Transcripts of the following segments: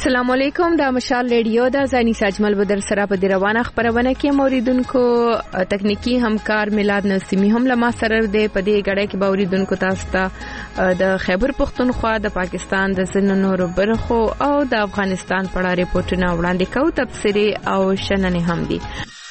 السلام علیکم. دا مشال ریډیو دا زانی ساجمل بدر سره په روانه خبرونه کې موریدونکو تکنیکی همکار میلاد نسیمی هم لما سره د پدې غړې کې باوریدونکو تاسو ته د خیبر پختونخوا د پاکستان د زنونو برخو او د افغانستان په اړه ریپورتونه وړاندې کوو. تفسیری او شننې هم دي.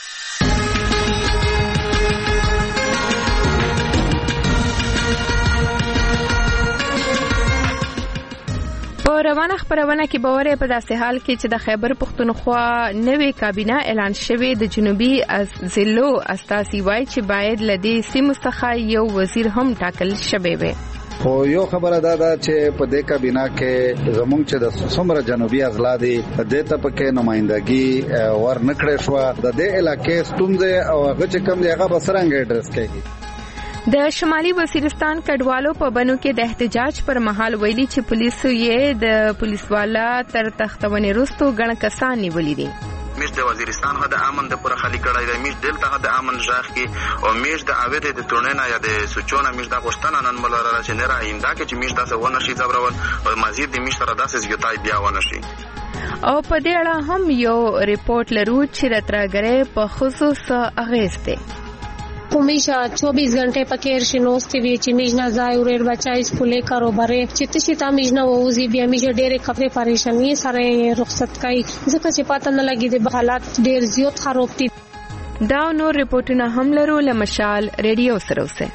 په روانه خبرونه کې باورې په داسې حال کې چې د خیبر پختونخوا نوې کابینه اعلان شوه د جنوبي ضلعو استاذي وای چې باید لدی سیمو څخه یو وزیر هم ټاکل شوی وي. خو یو خبره ده چې په دې کابینه کې زمونږ چې د څومره جنوبي اضلاع دي د ته پکې نمائندګي ور نکړې شو د دې علاقې ستونزې او هغه چې کوم دی هغه بسرنګ اډرس کوي. د شمالي وزیرستان کډوالو په بنو کې د احتجاج پر مهال ویلي چې پولیسو یې د پولیسوالا تر تختونې وروسته ګڼ کسان نیولي دي. میش د وزیرستان هدا امن د پوره خالی کړای دی، میش دلته هدا امن ځاخ کی او میش د اوید د تورنینا یا د سوچونا میش د پښتنه نن ملاره چې نه رایندا کې چې میش تاسو ونه شي زبرول او مزید د میش سره داسې زیاتای بیا ونه شي. او په دې اړه هم یو ریپورت لرو چې راتراګره په خصوص اغېسته हमेशा 24 घंटे पकेर शिनोस्ती भी चिमिजना जाय उरेर बच्चा स्कूले कारोबारे चित्तशिता मिजना वोजी भी हमेशा डेरे कपड़े परेशानी सारे रुखसत काई ځکه چې پاتہ نه لګي د حالات ډیر زیات خراب دي. دا نور ریپورتونه هم لرو لمشال ریډیو سره اوسه.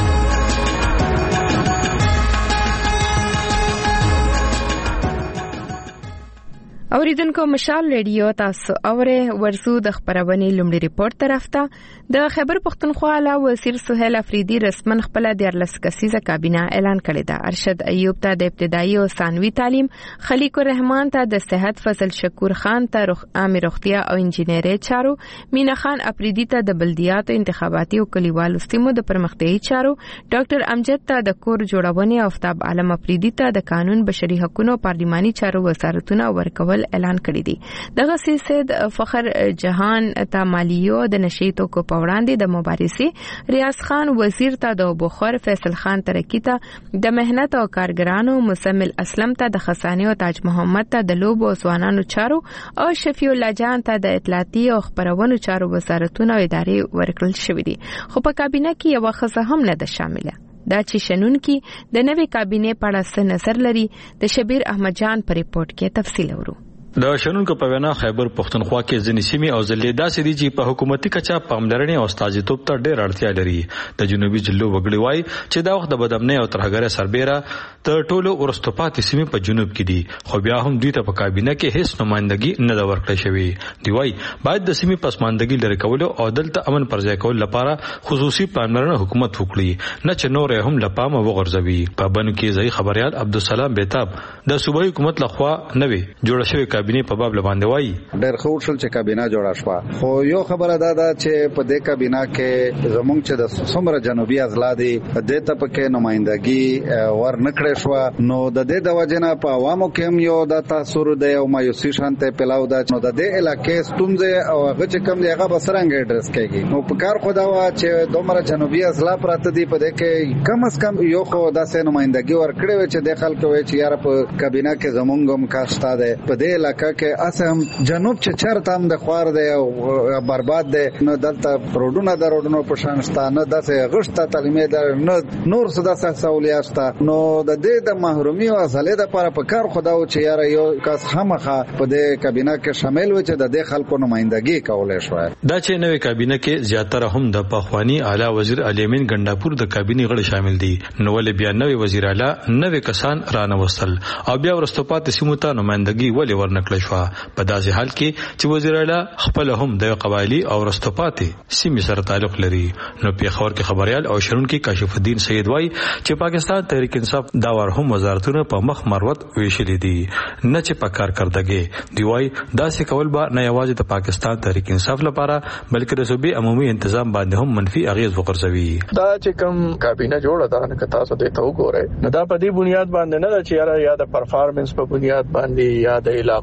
اوریدونکو مشال ریډیو تاسو اوره ورسو د خبرونې لومړی ریپورت طرف ته د خیبر پختونخوا علاوه وزیر سهیل افریدی رسمن خپل د 14 کسیزه کابینه اعلان کړی دا. ارشد ایوب ته د ابتدایي او ثانوي تعلیم، خلیق الرحمن ته د صحت، فضل شکور خان ته عامه روغتیا او انجینری چارو، مینا خان افریدی ته د بلدیاتو انتخاباتي او کلیوالو سیمو د پرمختیايي چارو، ډاکټر امجد ته د کور جوړونې او آفتاب عالم افریدی ته د قانون، بشري حقوقو او پارلماني چارو وزارتونه ورکول اعلان کړی دی. دغه سید فخر جهان ته مالیو د نشیتو کو پوړاندې د مبارزې، ریاض خان وزیر ته د بخار، فیصل خان ترکی ته د مهنت او کارګرانو، مسمل اسلم ته د خزانه او تاج محمد ته د لوب او ځوانانو چارو او شفیع الله جان ته د اطلاعاتی او خبرونو چارو وزارتونه او ادارې ورکړل شوې دي. خو په کابینه کې یو خزه هم نه ده شامله. دا چې شنن کې د نوې کابینه په اړه څه نظر لري د شبیر احمد جان په ریپورت کې تفصیل ورو. د شنونکو په وینا خیبر پختونخوا کې ځینې سیمې او ضلعې داسې دي چې په حکومتي کچا پاملرنې او استازیتوب ته ډېر اړتیا لري. د جنوبي ضلعو وګړي وایي چې دا وخت د بدامنۍ او ترهګرۍ سربېره تر ټولو وروسته پاتې سیمې په جنوب کې دي، خو بیا هم دوی ته په کابینه کې هیڅ نمائندګي نه ده ورکړل شوې. دوی وایي باید د سیمې پسماندګي لرې کولو او دلته امن پر ځای کولو لپاره خصوصي پاملرنه حکومت وکړي، نه چې نور هم له پامه وغورځوي. په بنو کې ځای خبريال عبدالسلام بیتاب د صوبایي حکومت لخوا نوې جوړه شوې کابینه په باب لباندې وایي ډېر ښه شول چې کابینه جوړه شوه. خو یو خبره ده چې په دې کابینه کې زمونږ چې د څومره جنوبي اضلاع دي د ته پکې نمائندګي ور نکړې شو، نو د دې د وجنه په عوامو کې هم یو د تاثیر دی او مایوسي شانته پلاو ده. نو د دې علاقې ستونزې او هغه چې کوم دی هغه بسرنګ اډرس کوي. نو په کار خدا وا چې دومره جنوبي اضلاع پراته دي په دې کې کم از کم یو خو داسې نمائندګي ور کړې و چې د خلکو وي چې یاره په کابینه کې زمونږ هم کاشتا ده. په دې علاقې کې اسم جنوب چې چرته هم د خوار دی او برباد دی، نو دلته روډونه د روډونو په شان شته، نه داسې غشته تعلیمي ده، نه نور څه داسې سہولیات شته. نو د دې د محرومي او ازلې لپاره په کار خدا او چې یاره یو کس خامخا په دې کابینه کې شامل و چې د دې خلکو نمائندګي کولای شوی. دا چې نوې کابینه کې زیاتره هم د پخوانی اعلی وزیر علي امین ګنداپور د کابینې غړي شامل دي، نو ولې بیا نوې وزیر اعلی نوې کسان رانوستل او بیا ورستپات سیمو ته نمائندګي ولې ورنکړل شو؟ په داسې حال کې چې وزیر اعلی خپل هم د قبایلی او رستپاتې سیمې سره تعلق لري. نو پیښور کې خبريال او شرونکي کاشف الدین سید وایي چې پاکستان تحریک انصاف دا ور هم وزارتونه په مخ مروت ویشلې دي، نه چې په کار کردګي. دی وایي داسې کول به نه یوازې د پاکستان تحریک انصاف لپاره بلکې د صوبې عمومي تنظیم باندې هم منفي اغیز وغورځوي. دا چې کوم کابینه جوړه ده نه کتا څه ته وګورئ، نه دا په دې بنیاد باندې نه چې یا د پرفارمنس په بنیاد باندې یا د علاقو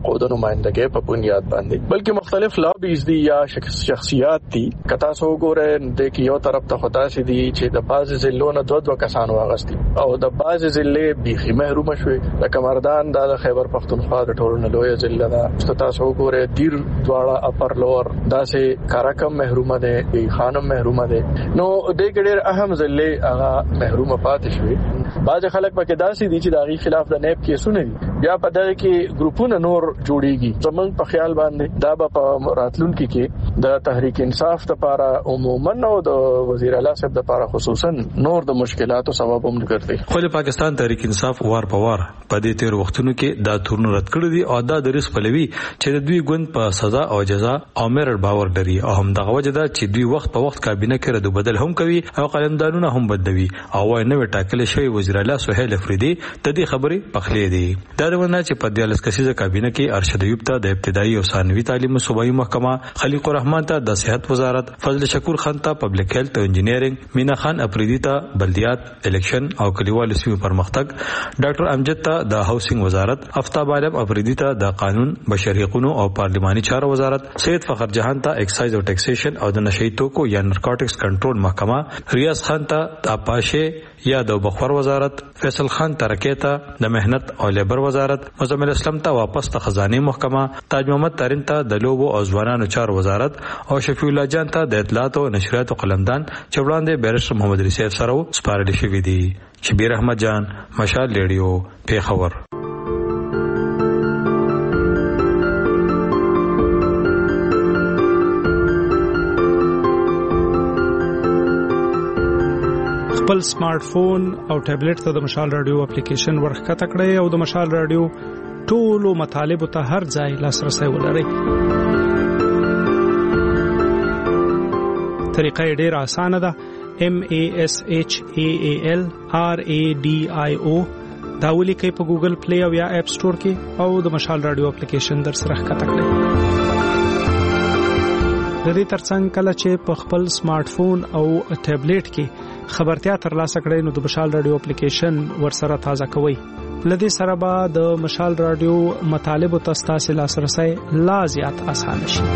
او د نمائندګۍ په بنیاد باندې، بلکې مختلف لابیز دي یا شخصیات دي. کتا سو ګوره د یو طرف ته خدا سي دي چې د باز ضلعونو دوه کسان واغستي او د باز ضلع بيخي محروم شوي. د کمردان د خیبر پختونخوا د ټولنې لوی ضلع ده. تاسو ګوره دیر دواړه اپر لور داسې کارکم محرومه ده، خانم محرومه ده. نو د ګډیر اهم ضلع هغه محرومه پاتې شوي. باز خلک پکې داسې دي چې داغي خلاف د نیب کیسونه دي، بیا په دغه کې ګروپونه نور جوړيږي. زمونږ په خیال باندې دا په راتلونکو کې د تحریک انصاف لپاره عموما او د وزیر اعلی صاحب لپاره خصوصا نور د مشکلاتو سبب هم ګرځي. خو پاکستان تحریک انصاف وار په وار په دې تیر وختونو کې دا تورن رد کړی دي او دا د ریس پلوي چې د دوی ګوند په سزا او جزا او مرر باور لري او هم دغه وجه ده چې دوی وخت په وخت کابینه کې رد بدل هم کوي او قلمدانونه هم بدلوي او وايي نو ټاکل شوی وزیر اعلی سهیل افریدي د دې خبرې پخلې دي. دا ونه چې په 14 کسیزه کابینه کې ارشد ایوب ته د ابتدایي او ثانوي تعلیم صوبایي محکمه، خلیق الرحمن ته د صحت وزارت، فضل شکور خان ته پبلک هیلث او انجینرینګ، مینا خان افریدي ته بلدیات، الیکشن او کلیوالو سیمو پرمختګ، ډاکټر امجد ته د هاوسینګ وزارت، افتاب عالم افریدي ته د قانون، بشري حقوقو او پارلماني چارو وزارت، سید فخر جهان ته ایکسایز او ټیکسیشن او د نشئی توکو یا نارکوټکس کنټرول محکمه، ریاض خان ته اپاشه یا د بخور وزارت، فیصل خان ترکیتا د مهنت او لیبر وزارت، مزمل اسلام ته واپس ته خزانه محکمه، تاج محمد تارین ته د لوبو او ځوانانو چارو وزارت او شفیع الله جان ته د اطلاعات او نشریات او قلمدان چې وړاندې بیرسټر محمد رسول سره سپارل شوی دی. شبیر احمد جان، مشال ریډیو، پیښور. خپل سمارټ فون او ټابلیټ ته د مشال رادیو اپلیکیشن ورخکته کړئ او د مشال رادیو ټولو مطالبه ته هر ځای لاسرسي ولرئ. طریقه ډیره اسانه ده. MASHAAL RADIO دا ولیکئ په ګوګل پلی او یا اپ سٹور کې او د مشال رادیو اپلیکیشن در سره ښکته کړئ. د دې ترڅنګ کله چې په خپل سمارټ فون او ټابلیټ کې خبرتیا ترلاسه کړئ نو د مشال رادیو اپلیکیشن ورسره تازه کوئ. لدې سره به د مشال رادیو مطالب ته ستاسو لاسرسي لا زیات اسانه شي.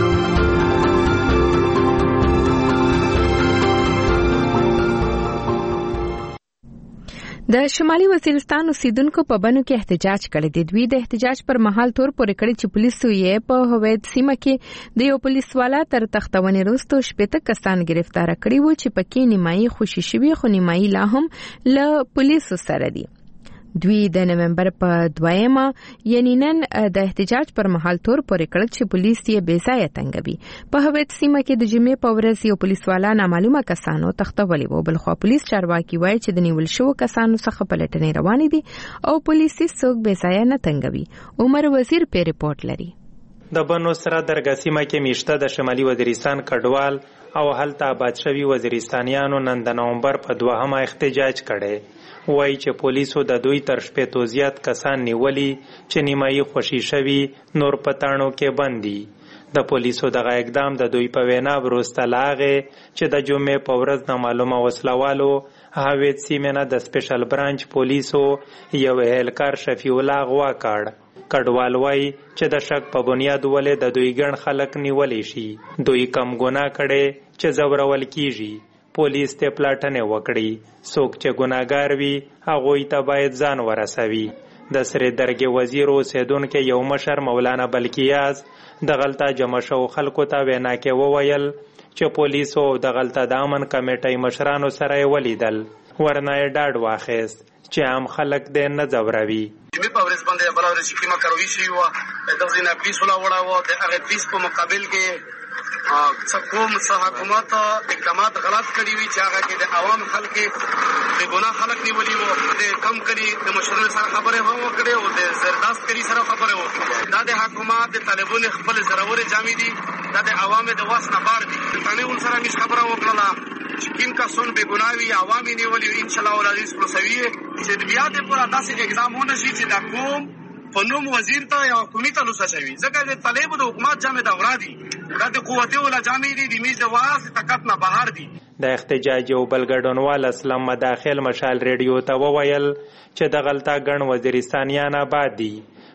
د شمالي وزیرستان اوسیدونکو په بنو کې احتجاج کړی دی. دوی د احتجاج پر مهال تور پورې کړی چې پولیسو یې په هوید سیمه کې د یو پولیس والا تر تختونې وروسته 80 کسان گرفتار کړي وو چې پکې نیمایي خوشي شوي خو نیمایي لا هم له پولیسو سره دي. دوی د نومبر په 2 یعنی نن د احتجاج پر مهال تور پورې کړل چې پولیس یې بې ځایه تنګوي. په هوید سیمه کې د جمعې په ورځ یو پولیس والا نامعلومه کسانو تختولي وو. بلخوا پولیس چارواکي وایي چې د نیول شوو کسانو څخه پلټنې روانې دي او پولیس څوک بې ځایه نه تنګوي. عمر وزیر په ریپورت لري. د بنو سره درګه سیمه کې میشته د شمالي وزیرستان کډوال او هلته آباد شوي وزیرستانیانو نن د نومبر په 2 احتجاج کړي. وایي چې پولیسو د دوی تر 80 زیات کسان نیولي چې نیمایي خوشي شوي نور پټانو کې بندي. د پولیسو دغه اقدام د دوی په وینا وروسته لاغه چې د جمعې په ورځ نامعلومه وسلوالو هوید سیمه نه د سپیشل برانچ پولیسو یو اهلکار شفیع الله غوا کړ. کډوال وایي چې د شک په بنیاد ولې د دوی ګڼ خلک نیولې شي. دوی کم ګناه کړي چې زورول کیږي. پولیس ته پلاټنه وکړي. څوک چې ګناګار وي هغه ته باید ځان ورسوي. د سره درګه وزیر اوسیدونکو یو مشر مولانا بلکیاز د غلطه جمع شو خلکو ته وینا کې وویل چې پولیسو د غلطه د امن کمیټې مشرانو سره ولیدل ورنه ډاډ واخیست چې عام خلک دې نه ځوروي. جمعې په ورځ باندې بل ورځ کې ما کاروي شي و د ځینې پولیس ولا وړاو د هغه پولیس په مقابل کې حکومت اقدامات غلط کړی وی چې هغه کې د عوام خلک د ګناه خلک نیولي وو. د کم کړي د مشرانو سره خبره هم وکړي او د زرداست کړي سره خبره وکړي. دا د حکومت د طالبانو خپل ضروري جامې دي، دا د عوامو د واس نه بار دي. ثاني ول سره مش خبره وکړه چې کیم کا سن به ګناوي عوامي نیولي ان شاء الله ولادي پروسوي چې بیا د پورا داسې اقدامونه شي چې د قوم فنوم وزیر ته یا حکومت ته لوسه شوی. ځکه د طالب د حکومت جامې د اورادي دا د قوت ولا جامې دي د میز د واس طاقت نه بهر دي. د احتجاج او بلګډونوال اسلام مداخل مشال ریډیو ته وویل چې د غلطه ګڼ وزیرستانیان آباد دي.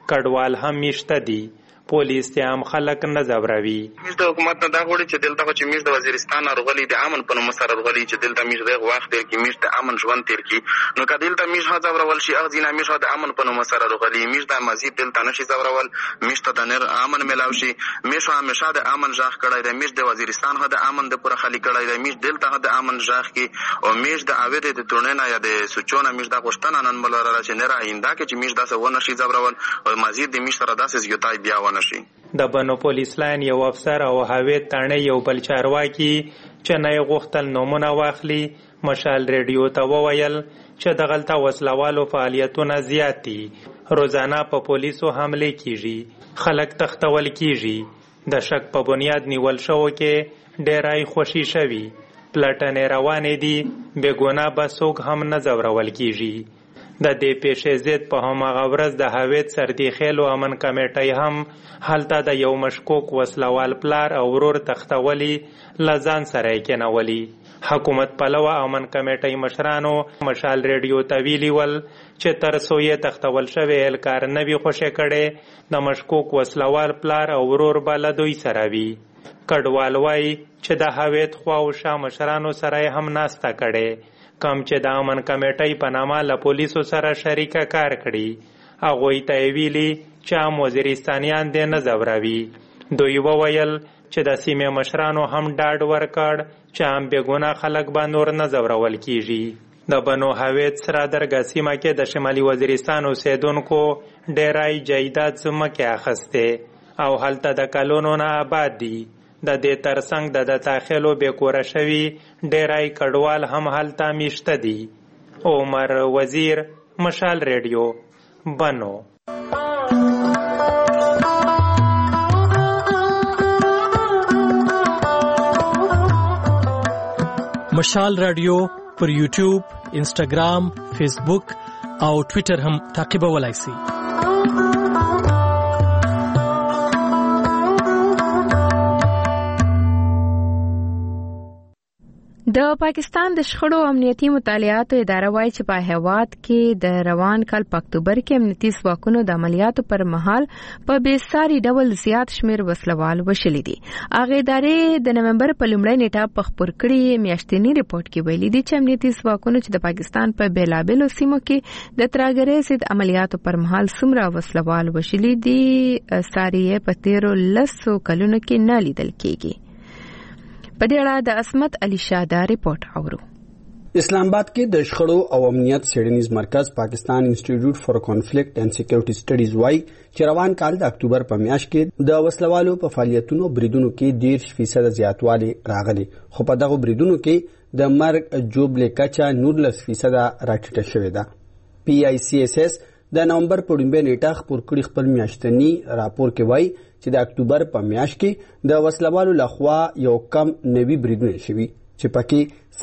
کډوال هم میشته دي. پولیس ته هم خلک نه زوروي. موږ د حکومت نه دا غواړي چې دلته چې موږ د وزیرستان راغلي د امن په نوم سره راغلي چې دلته موږ د وخت تیر کې موږ د امن ژوند تیر کې نو که دلته موږ ها زورول شي اغزینا موږ د امن په نوم سره راغلي موږ د مزید دلته نشي زورول موږ ته د نر امن ملاو شي موږ همیشه د امن ژغ کړای دی موږ د وزیرستان ها د امن د پوره خالی کړای دی موږ دلته د امن ژغ کې او موږ د اوید د تورنه یا د سوچونه موږ د غشتنه نن ملاره چې نه راینده کې چې موږ داسه ونه شي زورول او مزید د موږ سره داسې یوتای بیا ونه شي. د بنو پولیس لاین یو افسر او هاوید تانه یو بل چارواکي چې نه غوښتل نومونه واخلي مشال ریډیو ته وویل چې د غلطه وسلوالو فعالیتونه زیات دي. روزانه په پولیسو حمله کیږي خلک تختول کیږي د شک په بنیاد نیول شو کې ډیرای خوشي شوي پلټنې روانې دي بېګناه به څوک هم نه زورول کیږي. د دې پیښې ضد په هماغه ورځ د هویت سردي خیلو امن کمیټۍ هم هلته د یو مشکوک وسلوال پلار او ورور تختولي لزان سره یې کېنولي. حکومت پلوه امن کمیټۍ مشرانو مشال ریډیو ته ویلي ول چې تر څو یې تختول شوی اهلکار نه وي خوشې کړی د مشکوک وسلوال پلار او ورور به له دوی سره وي. کډوال وایي چې د هویت خوا او شا مشرانو سره یې هم ناسته کړې کم چې د امن کمیټۍ په نامه له پولیسو سره شریکه کار کړي هغوی ته یې ویلي چې هم وزیرستانیان دې نه ځوروي. دوی وویل چې د سیمې مشرانو هم ډاډ ورکړ چې هم بېګناه خلک به نور نه ځورول کیږي. د بنو هویت سره درګه سیمه کې د شمالي وزیرستان اوسېدونکو ډیرای جایداد ځمکې اخیستې او هلته د کلونو نه آباد دي. د دې ترڅنګ د داخلو بېکوره شوي ډیرای کډوال هم هلته میشته دي. عمر وزیر مشال ریډیو بنو. مشال رادیو پر یوټیوب، انسټاګرام، فیسبوک او ټویټر هم تعقیبولای شئ. د پاکستان د شخړو امنیتي مطالعاتو اداره وایي چې په هیواد کې د روان کال په اکتوبر کې امنیتي ځواکونو د عملیاتو پر مهال په بېساري ډول زیات شمیر وسلوال وشلي دي. هغه ادارې د نومبر په لومړۍ نیټه په خپور کړي میاشتني ریپورت کې ویلي دي چې امنیتي ځواکونو چې د پاکستان په بیلابېلو سیمو کې د ترهګرۍ ضد عملیاتو پر مهال څومره وسلوال وشلي دي ساري په تیرو 10 کلونو کې نه لیدل کېږي. په دې اړه د عصمت علي شاه دا ریپورت اورو. اسلام آباد کې د شخړو او امنیت څېړنیز مرکز پاکستان انسټیټیوټ فار کانفلیکټ اینڈ سکیورټي سټډیز وايي چې روان کال د اکتوبر په میاشت کې د وسلوالو په فعالیتونو بریدونو کې 10% زیاتوالی راغلی خو په دغه بریدونو کې د مرګ جوړبلې کچا 19% راټیټه شوې ده. PICSS د نومبر په لومړۍ نیټه خپور کړي خپل میاشتني راپور کې وایي چې د اکتوبر په میاشت کې د وسلوالو لخوا یو کم 90 بریدونه شوي چې پکې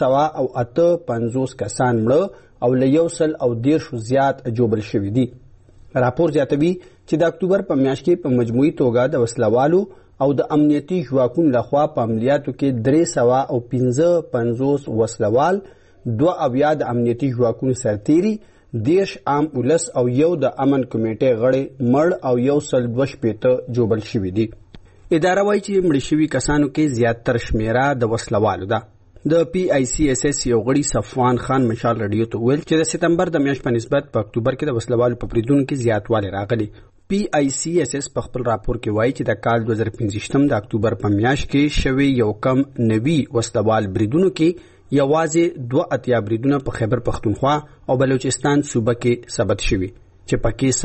458 کسان مړه او له 110 زیات جوړبل شوي دي. راپور زیاتوي چې د اکتوبر په میاشت کې په مجموعي توګه د وسلوالو او د امنیتي ځواکونو لخوا په عملیاتو کې 355 وسلوال 2 د امنیتي ځواکونو سرتیري 10 عام ولس او یو د امن کمیټې غړي مړ او 112 جوړبل شوي دي. اداره وایي چې مړ شوي کسانو کې زیاتره شمیره د وسلوالو ده. د PICSS یو غړي صفوان خان مشال رادیو ته ویل چې د سپتمبر د میاشتې په نسبت په اکتوبر کې د وسلوالو په بریدونو کې زیاتوالی راغلی. PICSS په خپل راپور کې وایي چې د کال 2015 د اکتوبر په میاشت کې شوي یو کم 90 وسلوال بریدونو کې یوازې 2 بریدونه په خیبر پختونخوا او بلوچستان صوبه کې ثبت شوي چې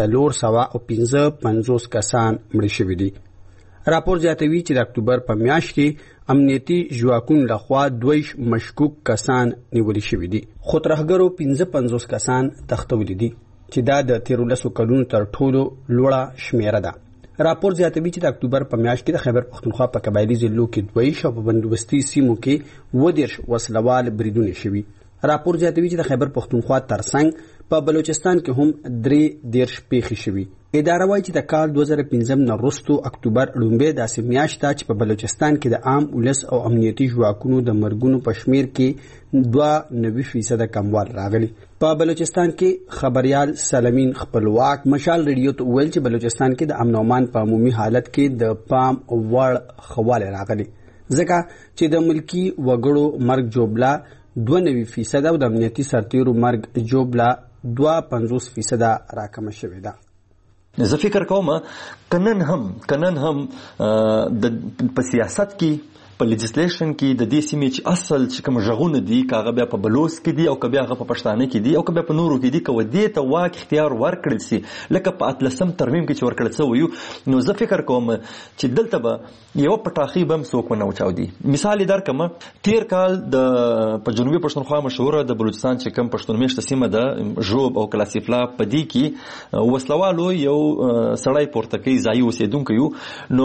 پکې 455 کسان مړه شوي دي. راپور زیاتوي چې د اکتوبر په میاشت کې امنیتي ځواکونو لخوا 2 مشکوک کسان نیول شوي دي خو ترهګرو 55 کسان تختولي دي چې دا د 13 کلونو تر ټولو لوړه شمیره ده. راپور زیاتوي چې د اکتوبر په میاشت کې د خیبر پختونخوا په قبایلي ضلعو کې 2 او په بندوبستي سیمو کې 10 وسلوال بریدونه شوي. راپور زیاتوي چې د خیبر پختونخوا ترڅنګ په بلوچستان کې هم 3 پیښې شوي. اداره وایي چې د کال 2015 نه وروسته اکتوبر لومړۍ داسې میاشت ده چې په بلوچستان کې د عام ولس او امنیتي ځواکونو د مرګونو په شمیر کې 92% کموال راغلی. په بلوچستان کې خبريال سلمین خپلواک مشال ریډیو ته ویل چې بلوچستان کې د امن او امان په عمومي حالت کې د پام وړ خواله راغلي ځکه چې د ملکی وګړو مرګ جوړبلا 92% او د امنیتي سرتیرو مرګ جوړبلا 52% راکمه شوې ده. زه فکر کوم کنن هم د په سیاست کې په لیجسلیشن کې د دې سیمې چې اصل چې کوم ژغونه دي کاغه بیا په بلوس کې دي او کبه هغه په پښتانه کې دي او کبه په نورو کې دي کو دې ته واک اختیار ورکړل سي لکه په اتلسم ترمیم کې چې ورکړل سوی نو زه فکر کوم چې دلته به یو پټاخي بم څوک نه وچاو دي. مثال درکم تیر کال د په جنوبي پښتونخوا مشهوره د بلوچستان چې کوم پښتون میشته سیمه ده ژوب او کلاسیفلا په دې کې وسلوالو یو سړی پورته کوي ځای اوسیدونکو یو نو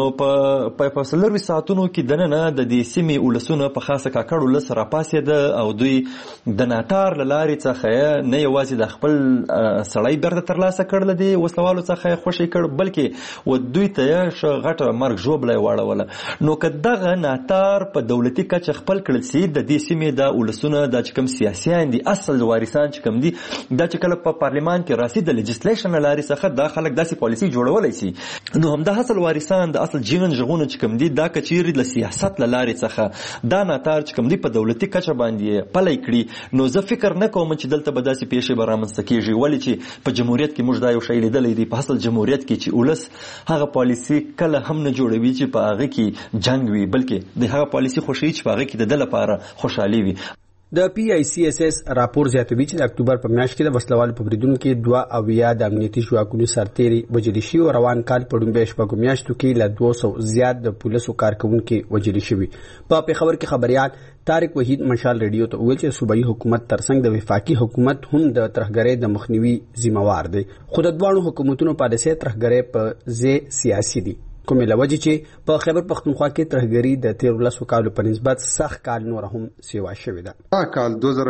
په سلروي ساعتونو کې دنه د دې سیمې ولسونه په خاصه کاکړو لس راپاسې ده او دوی د ناتار لارې څخه نه یوازې د خپل سړی برده ترلاسه کړل دي وسلوالو څخه خوشي کړ بلکې و دوی ته غټه مرګ جوړبلې واړوله نو که دغه ناتار په دولتي کچه خپل کړل سي د دې سیمې د ولسونه د کوم سیاسيان دي اصل وارثان چې کوم دي دا چې کله په پارلیمان کې راسي د لیجسلیشن لارې څخه د خلک داسې پالیسي جوړولای سي نو هم د اصل وارثان د اصل جنن ژغونه چې کوم دي دا کچيري د سیاست لارې څخه دا ناتار چې کوم دی په دولتي کچه باندې پلي کړي نو زه فکر نه کوم چې دلته به داسې پیښې به رامنځته کیږي ولې چې په جمهوریت کې موږ دا یو شی لیدلی دی په اصل جمهوریت کې چې ولس هغه پالیسي کله هم نه جوړوي چې په هغه کې جنگ وي بلکې د هغه پالیسي خوشي چې په هغه کې د لپاره خوشحالي وي. د PICSS راپور زیاتوي چې د اکتوبر په میاشت کې د وسلوالو په بریدونو کې 2 اویا د امنیتي ځواکونو سرتیري وژل شوي او روان کال په ډومبې شپږو میاشتو کې له 200 زیات د پولیسو کارکونکو وژل شوي. په پیښور کې خبريال طارق وحید مشال ریډیو ته ویل چې صوبایي حکومت ترڅنګ د وفاقي حکومت هم د ترهګرۍ د مخنیوي ذمہوار دی خو د دوه حکومتونو پالیسي ترهګرۍ په ځای سیاسي دي کومه لوجه چې په خیبر پختونخوا کې ترهګری د 13 کالو په نسبت سخت کال نور هم سیوا شوې ده. دا کال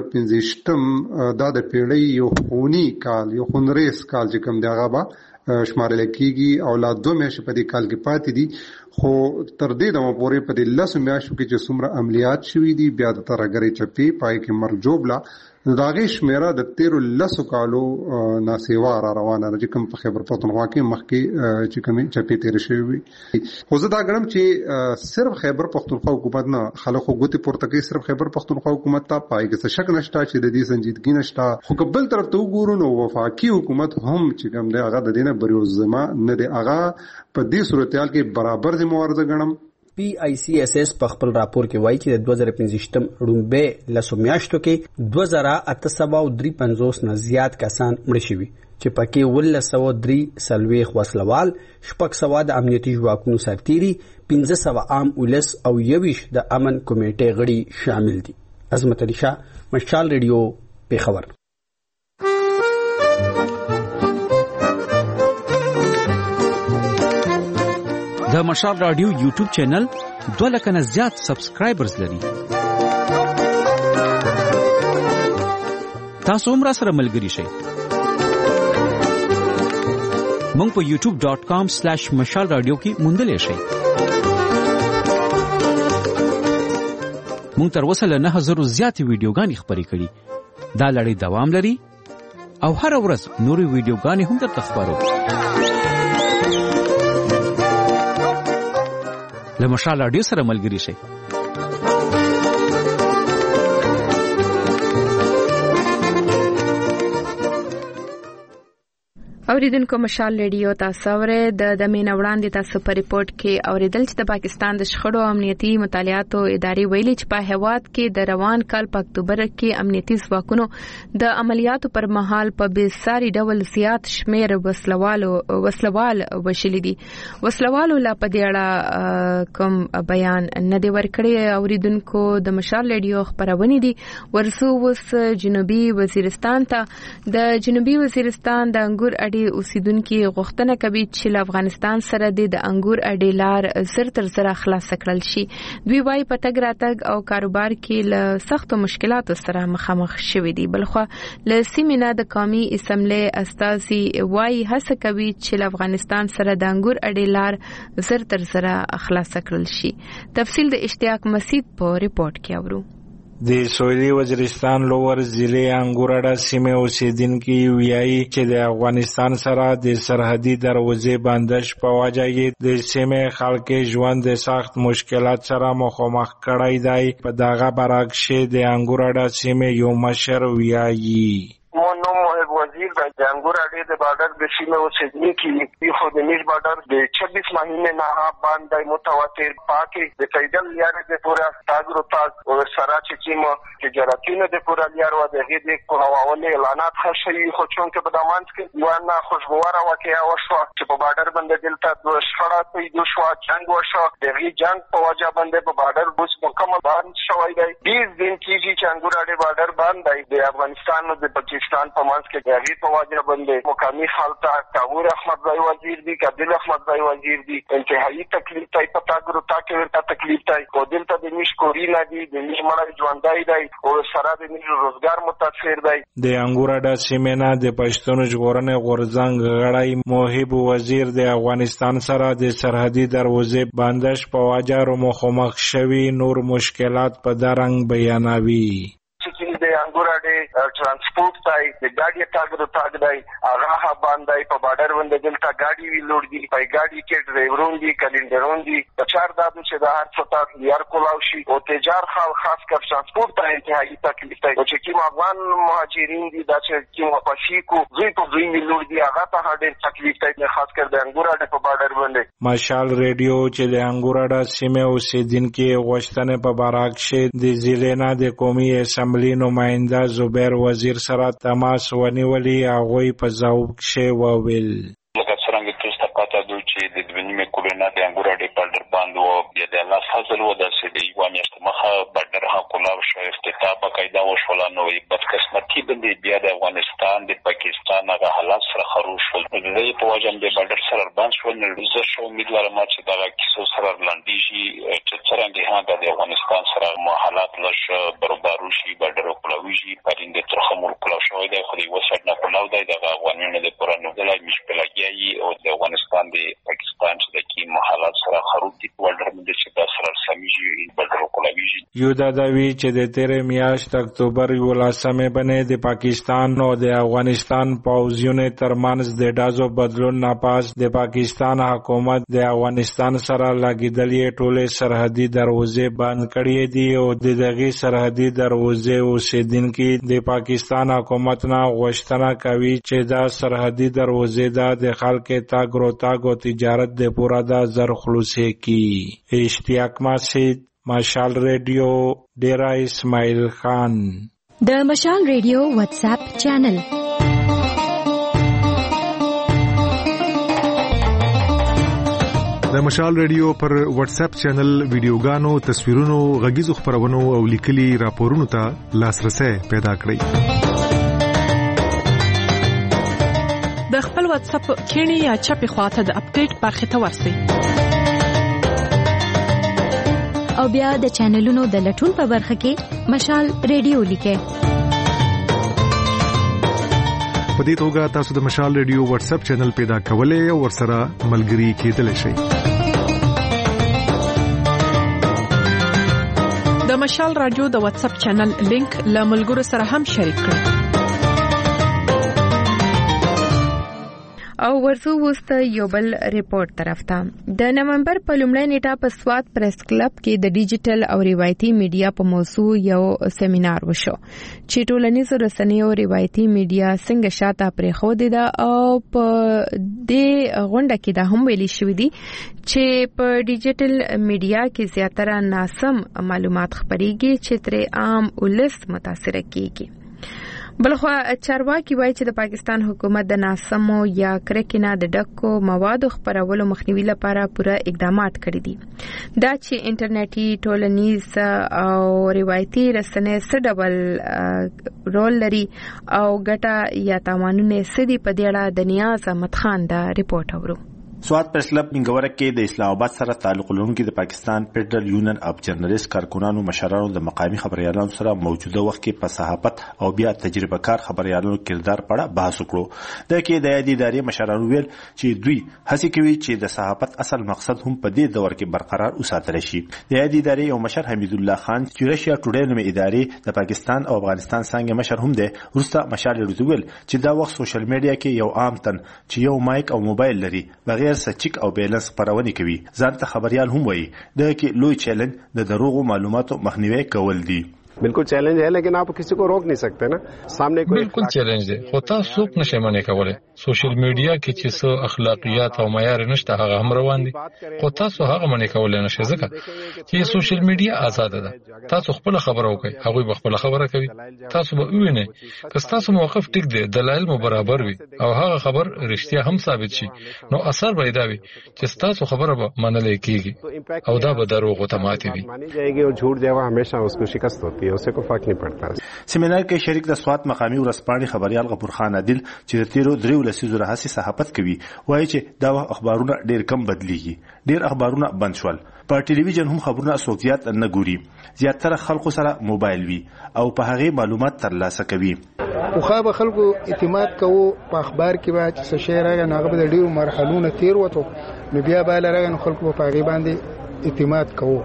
2015 دا د پیړۍ یو خونی کال یو خونریز کال چې کوم دی هغه به شمارل کیږي او لا 2 میاشتې په دې کال کې پاتې دي خو تر دې دمه پورې په دې 10 میاشتو کې چې څومره عملیات شوي دي بیا د ترهګری چپی پای کې مرګ جوړبلا داغه شمیره د 13 کالو ناسیوا را روانه چې کوم په خیبر پختونخوا کې مخکې چې کوم چپی تیر شوی خو زه دا ګرم چې صرف خیبر پختونخوا حکومت نه خلکو غوتی پورته کوي صرف خیبر پختونخوا حکومت ته پای کې څه شک نشته چې د دې سنجیدګي نشته خو قبل طرف ته وګورو نو وفاقي حکومت هم چې کوم دی هغه د دینه بریوزما نه دی هغه په دې صورتحال کې برابر ذمہوار ځګنم. PICSS په خپل راپور کې وایي چې د 2015 ډومبې لسو میاشتو کې 2853 نه زیات کسان مړ شوي چې پکې 1903 سلويخ وسلوال 600 د امنیتي ځواکونو سرتیري 1500 عام ولس او 21 د امن کمیټې غړي شامل دي. عظمت علي شاه مشال ریډیو پیښور. د مشال رادیو یوټیوب چینل 2 لک نه زیات سبسکرایبرز لري. تاسو هم را سره ملګري شئ. مونږ په youtube.com/mashal radio کې موندلې شئ. مونږ تر اوسه له 9000 زیات ویډیوګانې خبرې کړې. دا لړۍ دوام لري او هر ورځ نورې ویډیوګانې هم درته خبرو. له مشال رادیو سره ملګري شئ. اوریدونکو مشال ریډیو تاسو ورې د مین وړاندې تاسو په ریپورت کې اوریدل چې د پاکستان د شخړو امنیتي مطالعاتو ادارې ویلي چې په هواد کې د روان کال په اکتوبر کې امنیتي ځواکونو د عملیاتو پر مهال په بېساري ډول زیات شمیر وسلوال وشلي دي. وسلوالو لا په دې اړه کوم بیان نه دی ورکړی. اوریدونکو د مشال ریډیو خبرونه دي ورسو وس جنوبي وزیرستان ته د جنوبي وزیرستان د انګور اوسیدونکو غوښتنه کوي چې له افغانستان سره د انګور اډې لار زر تر زر خلاص کړل شي. دوی وايي په تګ راتګ او کاروبار کې له سختو مشکلاتو سره مخامخ شوي دي. بلخو له سیمې نه د قومي اسمبلی استازي وايي هڅه کوي چې له افغانستان سره د انګور اډې لار زر تر زر خلاص کړل شي. تفصیل د اشتیاق مسعود په ریپورت کې اورو. د سویلي وزیرستان لوور ضلع انګوراډا سیمه اوسیدونکي ویایي چې د افغانستان سره د سرحدي دروازې بندش په وجه یې د سیمه خلک ژوند د سخت مشکلات سره مخامخ کړی دی. په دغه برعکس د انګوراډا سیمه یو مشر ویایي نو محب وزیر د انګوراډا د بارډر د سیمه اوسیدونکي خو د میش بارډر د 26 مهینه نه باندې متواتر پاکي د پیدل یاره د پورا تاګرو تاګ او سره چې تجارتینه د پورا یاره و د غیدې کوهواولې اعلانات خشي خو چون کې په دمانځ کې یو نه خوشبواره واقعیا وشو چې په بارډر باندې دلته د شخړه پیدا شو جنگ وشو د غي جنگ په وجه باندې په بارډر بوس مکمل باندې شوی دی 20 دن کېږي چې انګوراډا بارډر باندې د افغانستان او د پاکستان په منځ کې د غي په وجه باندې مقامي خلک کاور احمد زای وزیر دی کابل احمد زای وزیر دی انتهایی تکلیف تای پتا ګرو تا کې ورته تکلیف تای او دلته د میش کورینا دی د میش مړی ژوندای دی او سره د میش روزګار متاثر دی. د انګوراډا سیمه نه د پښتون ژغورنې غورځنګ غړی محب وزیر د افغانستان سره د سرحدي دروازې بندش په وجه مخامخ شوی نور مشکلات په درنګ بیانوي. د انګوراډا ترانسپورت تای د ګاډي تاګرو تاګ دی هغه باندې په بارډر باندې دلته ګاډي وی لوړ دي په ګاډي کې ډرایورون دي کلندرون دي په چار دادو چې د هر څه تاګ یار کولاو شي او تجار خاص کر ترانسپورت ته انتهایی تکلیف دی او چې کوم افغان مهاجرین دي دا چې کوم پاشیکو زوی په زوی لوړ دي هغه ته ډېر تکلیف دی خاص کر د انګوراډا په بارډر باندې. مشال ریډیو چې د انګوراډا سیمه اوسیدونکي غوښتنې په برعکس د ضلع د قومي اسمبلی نماینده زبیر وزیر سره تماس ونیولی هغه په ځواب کې وویل لکه څنګه تاسو پاته دوی چې د دنیمه کولنا د انګوراډا بارډر باندې او بیا د الله فضل و د سې یو میاشت مخه بارډر ها کولاو شو افتتاح بقاعده وشول نو بدقسمتي باندې بیا د افغانستان د پاکستان هغه حالات سره خروش ول د دې په وجه د بارډر سره باندې شو نو زه شو امیدوارم چې دا کیسه سره لاندېږي چې څنګه هغه د افغانستان سره حالات لږ برابر شي بارډر کولاوي پرینده ترخه مول کولاو شوی دی خو یو څه نه کولاو دی د افغانانو د پرانو د لای مشکلاتي او د افغانستان د پاکستان چې د کی حالات سره خروج دي بارډر باندې چې د سره سميږي بارډر کولاوي یو دا دوی چې د 13 میاشت اکتوبر 18 باندې د پاکستان او د افغانستان پوځونو ترمنځ د دازو بدلون ناپاس د پاکستان حکومت د افغانستان سره لګیدلې ټوله سرحدي دروازې بند کړې دي او د دغه سرحدي دروازې اوسیدونکي د پاکستان حکومت نه غوښتنه کوي چې دا سرحدي دروازې د خلک تاګ رو تاګ او تجارت د پورا د زر خلاصي کی. اشتیاق مسجد مشال ریډیو ډیرا اسماعیل خان. د مشال ریډیو واتس اپ چینل د مشال ریډیو پر واتس اپ چینل ویډیوګانو تصویرونو غږیزو خبرونو او لیکلي راپورونو ته لاسرسي پیدا کړئ. د خپل واتس اپ کینی یا چپی خواته د اپډیټ برخه ته ورسئ او بیا د چینلونو د لټون په برخه کې مشال ریډیو لیکئ. په دې توګه تاسو د مشال ریډیو واتس اپ چینل پیدا کولای او ورسره ملګري کېدلی شئ. د مشال رادیو د واتس اپ چینل لینک له ملګرو سره هم شریک کړئ. او ورسو وسته یو بل ریپورت طرف ته د نومبر په لومړۍ نیټه په سوات پریس کلب کې د ډیجیټل او روایتي میډیا په موضوع یو سیمینار وشو چې ټولنیزو رسنیو او روایتي میډیا څنګه شاته پرېښودې ده او په دې غونډه کې دا هم ویلي شوی دی چې په ډیجیټل میډیا کې زیاتره ناسم معلومات خپرېږي چې تر عام ولس متاثر کیږي. بلخوا چارواکي وایي چې د پاکستان حکومت د ناسمو یا کرکینا د ډکو موادو خپرولو مخنیوي لپاره پوره اقدامات کړي دي. دا چې انټرنیټي ټولنیز او روایتي رسنۍ څه ډول رول لري او ګټه یا تاوانونه څه دي په دې اړه د نیاز احمد خان دا ریپورت اورو. سواد پریس کلب منګوره کې د اسلام آباد سره تعلق لرونکي د پاکستان فدرل یونین اف جرنالست کارکونانو مشرانو د مقامی خبريالانو سره موجوده وخت کې په صحافت او بیا تجربه کار خبريالانو کردار په اړه بحث وکړو. د کې د یادې ادارې مشرانو ویل چې دوی هڅه کوي چې د صحافت اصل مقصد هم په دې دور کې برقرار وساتل شي. د یادې ادارې یو مشر حمید الله خان چې رشیا ټوډے نومې ادارې د پاکستان او افغانستان څنګه مشر هم دی ورسته مشال ویل چې دا وخت سوشل میډیا کې یو عام تن چې یو مایک او موبایل لري بغیر سچک او بیلنس خبرونه کوي ځان ته خبريال هم وایي. د کې لوی چیلنج د دروغو معلوماتو مخنیوي کول دي. बिल्कुल चैलेंज है लेकिन आप किसी को रोक नहीं सकते ना सामने कोई बिल्कुल चैलेंज है होता څوک نشه منې کوله سوشل میډیا کې چې څو اخلاقیات او معیار نشته هغه هم روان دي خو تاسو هغه منې کوله نشه ځکه چې سوشل میډیا آزاد ده تاسو خپل خبره وکړئ هغه خپل خبره کوي تاسو به وینئ که تاسو موقف ټیک دی دلایل مو برابر وي او هغه خبر رښتیا هم ثابت شي نو اثر به دا وي چې تاسو خبره به منل کیږي او دا به دروغ ته ماتي وي مانی جائے گی اور جھوٹ جو ہے ہمیشہ اس کو شکست ہوتی ہے اسے کو فرق نہیں پڑتا. سیمینار کې شریک د سوات مقامی ورسپانې خبريال غفور خان عادل چې د تیرو دریو لسیزو راهسي صحافت کوي وایي چې دا اخبارونه ډېر کم بدليږي ډېر اخبارونه بند شول په ټلویزیون هم خبرونه سوقيات نه ګوري زیاتره خلکو سره موبایل وي او په هغه معلومات ترلاسه کوي. خو به خلکو اعتماد کوو په اخبار کې به چې څه شی راغی هغه به ډېر مرحلونه تیر وته نو بیا به لرغه نو خلکو په هغه باندې اعتماد کوو.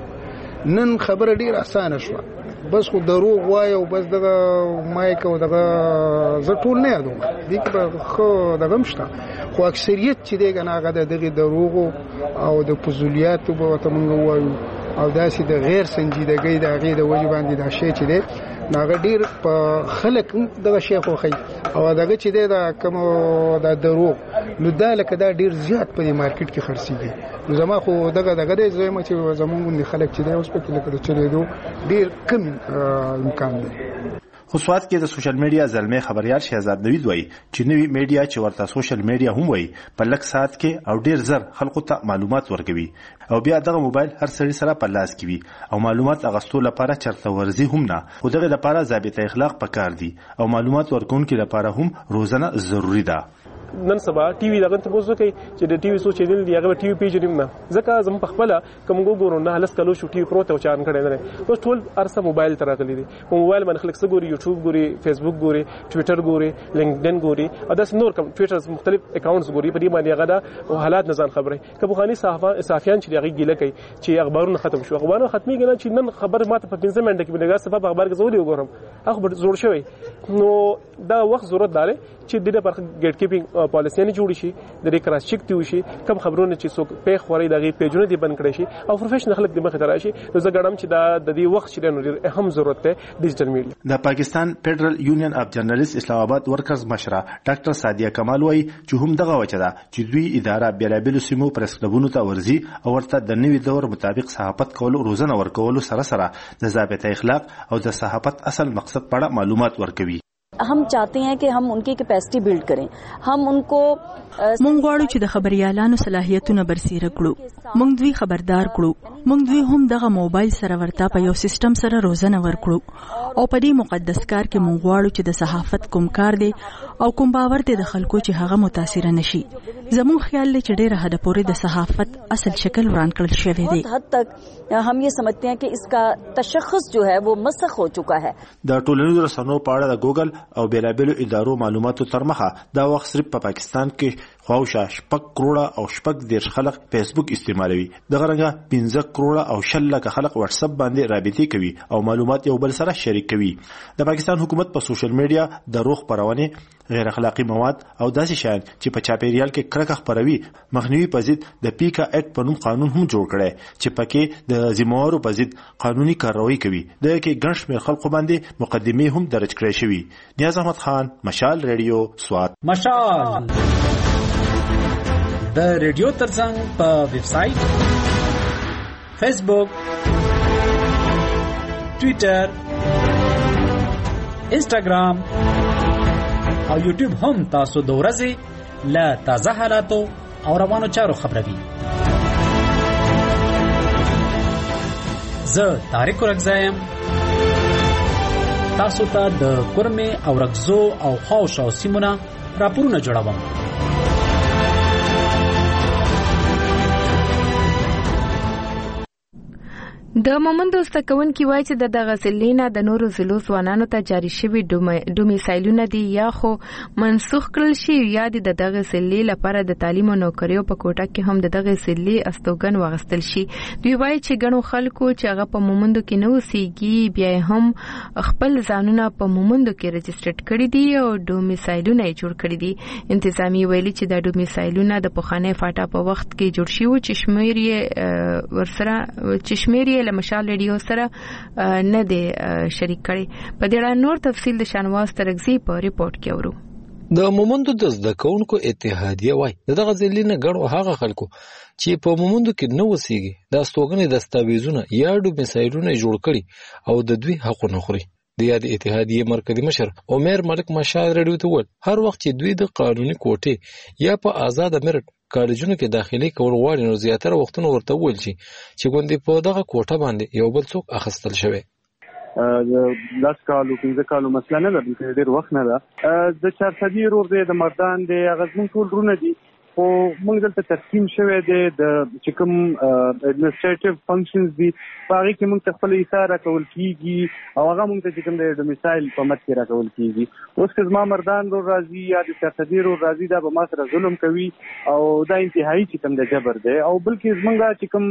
نن خبره ډېر اسانه شوه بس خو دروغ وای او بس دغه مایک او دغه زټول نه یادو دغه خو دغه مشته خو اکثریت چې دغه هغه دغه دروغ او د فضولیات په وته مونږ وایو او داسې د غیر سنجیدګۍ د هغې د وجې باندې دا شی چې دی هغه ډېر په خلک دغه شی خوښوي او دغه چې دی دا کوم دا دروغ نو دا لکه دا ډېر زیات په دې مارکیټ کې خرڅېږي نو زما خو دغه دی زه یم چې زمونږ خلک چې دی اوس پکې لکه د چلېدو ډېر کم امکان دی. خو سواد کې د سوشل میډیا زلمي خبريال شهزاد نوید وایي چې نوې میډیا چې ورته سوشل میډیا هم وایي په لږ ساعت کې او ډیر زر خلکو ته معلومات ورکوي او بیا دغه موبایل هر سړي سره په لاس کې وي او معلومات اغستو لپاره چرته ورزي هم نه خو دغه لپاره ضابطه اخلاق پکار دي او معلومات ورکونکو لپاره هم روزانه ضروری ده. نن سبا ټي وي دغه ته بوزو کوي چې د ټي وي سو چینل دی هغه ټي وي پیج نیم نه ځکه زم په خپل کوم ګورو نه هلس کلو شو ټي وي پروت او چان کړي نه اوس ټول ارسه موبایل تر غلي دي په موبایل باندې خلک څه ګوري یوټیوب ګوري فیسبوک ګوري ټوئیټر ګوري لینکډین ګوري او داس نور کوم ټوئیټر مختلف اکاونټس ګوري په دې باندې هغه د حالات نزان خبره کبوخاني صحافیان چې هغه ګیله کوي چې اخبارونه ختم شو اخبارونه ختمي کنه چې نن خبر ماته په 15 منټه کې بلګا سبب اخبار کې زوري وګورم اخبار زور شوی نو دا وخت ضرورت داره چې د پر ګیټ کیپینګ پالیسی نه جوړ شي د دې کراس چیک دی وشي کوم خبرونه چې څوک په خوري دغه پیجونه دی بند کړي شي او پروفیشنل خلک د مخه تراشي نو زه ګڼم چې دا د دې وخت چې نو اهم ضرورت دی ډیجیټل میډیا. د پاکستان فدرل یونین اف جرنالست اسلام آباد ورکرز مشره ډاکټر سادیه کمال وایي چې هم دغه وجه ده چې دوی اداره بیلابل سیمو پریس کلبونو ته ورزي او ورته د نوي دور مطابق صحافت کولو روزنه ورکولو سره سره د ضابطه اخلاق او د صحافت اصل مقصد په اړه معلومات ورکوي. हम चाहते हैं कि हम उनकी कैपेसिटी बिल्ड करें हम उनको مونږ غواړو چې د خبريالانو صلاحیتونه برسېره کړو مونږ دوی خبردار کړو مونږ دوی هم دغه موبایل سره ورته په یو سیستم سره روزنه ورکړو او په دې مقدس کار کې مونږ غواړو چې د صحافت کوم کار دی او کوم باور دی د خلکو چې هغه متاثر نشي زموږ خیال دی چې ډېر حد پورې د صحافت اصل شکل وران کړل شوی دی حد تک हम ये समझते हैं कि इसका तशخص जो है वो مسخ हो चुका है. د ټولنیزو رسنیو په اړه د ګوګل او بیلابلو ادارو معلوماتو تر مخه دا وخت صرف په پاکستان کې خواوشا 6 کروڑه او 10 خلک فیسبوک استعمالوي دغه رنګه 15 کروڑه او 6 لک خلک واتس اپ باندې رابطې کوي او معلومات یو بل سره شریک کوي. د پاکستان حکومت په سوشل میډیا د روغ پرونه غیر اخلاقی مواد او داسې شیان چې په چاپیریال کې کرکه خپروي مخنیوي په ضد د پیکا اکټ په نوم قانون هم جوړ کړي چې پکې د ذمہوارو په ضد قانوني کارروايي کوي. د کې ګڼ شمېر خلکو باندې مقدمه هم درج کړې شوی. نیاز احمد خان مشال ریډیو سوات. مشال د ریډیو ترڅنګ په ویب سټ فیسبوک ټوئیټر انسټاګرام او یوټیوب هم تاسو د ورځې له تازه حالاتو او روانو چارو خبروي. زه طارق رګزایم تاسو ته د کورمه او رګزو او خاوشاو سیمونه راپورونه جوړوم. د مومند استکونکي وایي چې دغه ضلعونه د نورو ضلعو ځوانانو ته جاري شوي ډومیسایلونه دي یا خو منسوخ کړل شي یا دغه ضلع لپاره د تعلیم او نوکریو په کوټه کې هم دغه ضلع استوګن واغستل شي. دوی وایي چې ګڼو خلکو چې هغه په مومندو کې نه اوسېږي بیا هم خپل ځانونه په مومندو کې رجسټرډ کړي دي او ډومیسایلونه یې جوړ کړي دي. انتظامی ویلي چې د ډومیسایلونه د پخواني فاټا په وخت کې جوړ شوي چې شمېر یې له مشال ریډیو سره نه دی شریک کړي. په دې اړه نور تفصیل د شانواز ترغزي په ریپورت کې اورو. د مومندو د زده کوونکو اتحادیه وایي دغه ځلینه ګڼو هغه خلکو چې په مومندو کې نه وسیږي د استوګنې دستاویزونه یا ډومیسایلونه جوړ کړي او د دوی حقونه خوري. د یاد اتحادیه مرکزی مشر عمر ملک مشال ریډیو ته وویل هر وخت چې دوی د قانوني کوټې یا په آزاد میرټ کالجونو کې داخلي کول غواړي نو زیاتره وختونه ورته ویل شي چې ګوندې په دغه کوټه باندې یو بل څوک اخیستل شوی. لاس کالو 15 کالو مسله نه ده، ډېر وخت نه ده. د 400 رور دی د مردان دی غزمن ټول رونه دي خو موږ دلته تقسیم شوی دی د چې کوم اډمنسټریټیو فنکشنز دي هغه کې موږ خپل ایثار راکول کیږي او هغه موږ ته چې کوم د ډومیسایل په مت کې راکول کیږي. اوس که زما مردان رور راځي یا د 400 رور راځي دا به ما سره ظلم کوي او دا انتهایی چې کوم د جبر دی او بلکې زمونږ چې کوم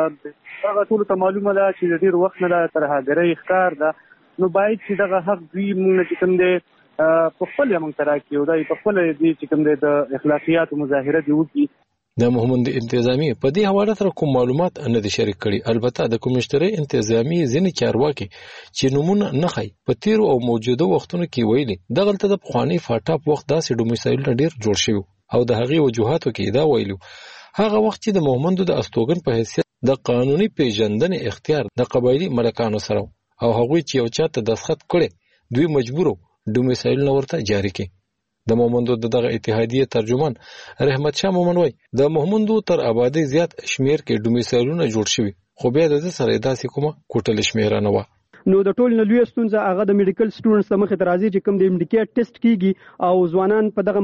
هغه ټول ته معلومه ده چې ډېر وخت نه ترهګرۍ ښکار ده نو باید چې دغه حق دوی موږ چې کوم دی په خپل موږ تراکیو دا په خپل دي چې کوم د اخلاقیات مظاهره دی وکي. د محمد انتظامی په دې حواله سره کوم معلومات نه دي شریک کړي. البته د کمشنري انتظامی ځینې چارواکي چې نمونه نه خي په تیر او موجوده وختونو کې ویلي دغه ته د پخوانی فاټا په وخت داسې ډومیسایلونه ډیر جوړ شوی او د هغې وجوهاتو کې دا ویلو هغه وخت چې د محمد د استوګن په حیثیت د قانوني پیژندنې اختیار د قبایلی ملکانو سره او هغوی چې یو چاته دسخط کړي دوی مجبورو ډومیسایلونه ورته جاری کړي. د مومندو دغه اتحادیه ترجمان رحمت شاه مومن وای د مومندو تر آبادی زیات شمیر کې ډومیسایلونه جوړ شوي خو بیا د سره داسې کومه کوټل شمیر نه و. نو د ټول نلوي ستونزه هغه د میډیکل سټوډنټس ته مخه ترازی چې کوم د امډیکیټ ټیسټ کیږي او ځوانان په دغه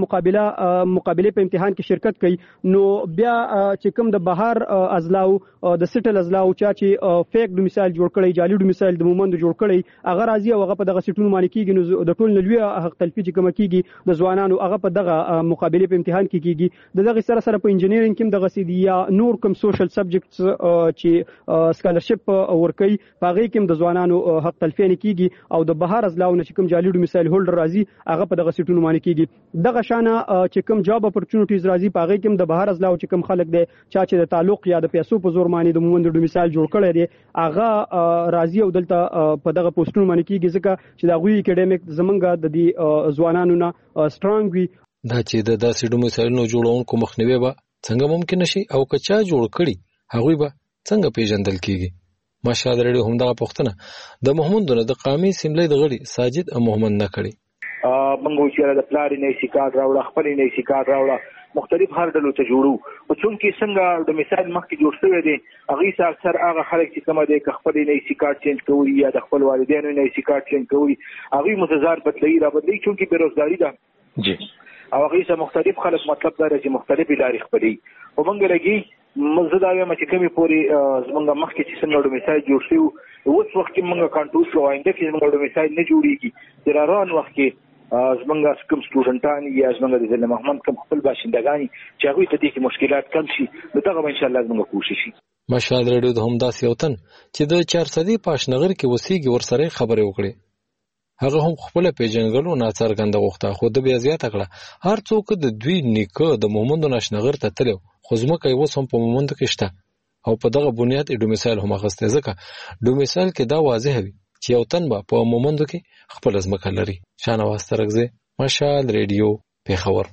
مقابله په امتحان کې شرکت کوي نو بیا چې کوم د بهر ازلاو د سټل ازلاو چې فیک ډومیسایل جوړ کړي جعلي ډومیسایل د مومند جوړ کړي هغه راځي او هغه په دغه سټونو باندې کیږي نو د ټول نلوي حق تلفي چې کوم کیږي د ځوانانو هغه په دغه مقابله په امتحان کې کیږي. دغه سره په انجینرینګ کې دغه سیدی یا نور کوم سوشل سبجیکټس چې سکالرشپ ورکوي هغه کې د ځوانانو حق تلفین کیږي او د بهر ازلاو نه کوم جعلي ډومیسایل هولډر راځي هغه په دغه سټونو باندې کیږي. دغه شانه چې کوم جاب اپورچونټیز راځي هغه کې د بهر ازلاو چې کوم خلک دي چې د تعلق یا د پیسو په زور باندې د مومند ډومیسایل جوړ کړي دي هغه راځي او دلته په دغه پوسټونو باندې کیږي ځکه چې دا غوي اکیډمیک زمونږ د دې ځوانانو نه سترونګ وي. دا چې د داسې ډومیسایلونو جوړونکو مخنیوي به څنګه ممکن شي او کچا جوړ کړي هغه به څنګه پیژندل کیږي. مشال ریډیو هم دغه پوښتنه د محمدونه د قومي سیملې د غړي ساجد محمد نه کړي. منګو چې د پلان نه سیکار راوړه خپل نه سیکار راوړه مختلف هر ډلو ته جوړو او څنګه څنګه د مثال مخکې جوړ شوی دی هغه اکثر هغه خلک چې کومه د خپل نه سیکار چینج کوي یا د خپل والدینو نه سیکار چینج کوي هغه متضاد بدلی را بدلی چونکی بیروزګاری ده جی او هغه مختلف خلک مطلب دا چې مختلفې لارې خپلې او موږ لګي مزدا وایم چې کومي پوری زمونږ مخکې چې څنګه ډومیسایل جوړ شو اوس وخت کې موږ کنټرول شو آینده کې زمونږ ډومیسایل نه جوړیږي د روان وخت کې زمونږ کوم سټوډنټان یا زمونږ د ضلع محمد کوم خپل باشندگان چې هغه ته دې مشکلات کم شي نو دا ان شاء الله زموږ کوشش شي. مشال ریډیو د هم داسې وطن چې د 400 پاشنغر کې وسیږي ورسره خبرې وکړي هغه هم خپل پیژنګلو ناڅرګنده غوښته خو د بیا زیاته کړه هر څوک د دوی نیکه د مومند نشنغر ته تلو خو زمکه یو سم په مومند کې شته او په دغه بنیاد ډومیسایل هم غسته ځکه ډومیسایل کې دا واضح وي چې یو تن به په مومند کې خپل ځمکه لري. شانواز ترغزه مشال ریډیو پیښور.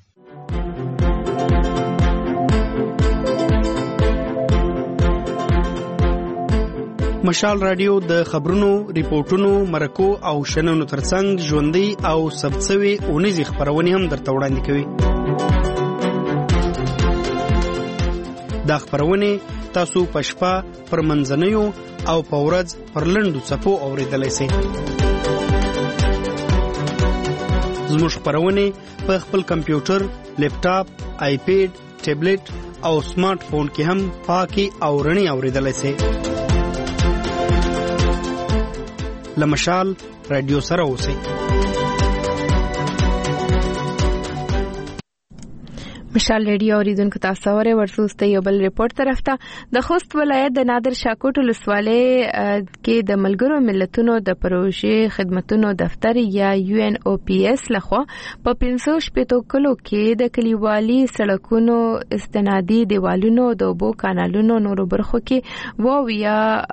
مشال رادیو د خبرونو، ریپورتونو، مرکو او شننو ترڅنګ ژوندۍ او ثبتسوي اونیزي خبرونه هم درته وړاندې کوي. دا خبرونه تاسو په شپه پر منځنیو او په ورځ پر لنډو صفو اوریدلای شئ. زموږ خبرونه په خپل کمپیوټر، لیپټاپ، آیپیډ، ټابلیټ او سمارټ فون کې هم پاکي او رڼي اوریدلای شئ. لمشال رادیو سره اوسئ. مشال ریډیو اوریدونکو تاسو اورئ. ورسوسته یو بل ریپورت طرف ته د خوست ولایت د نادر شاکوټ ولسوالۍ کې د ملګرو ملتونو د پروژې خدماتو دفتر یا UNOPS لخوا په 580 کلو کې د کلیوالي سړکونو استنادي دیوالونو د اوبو کانالونو نورو برخو کې وویا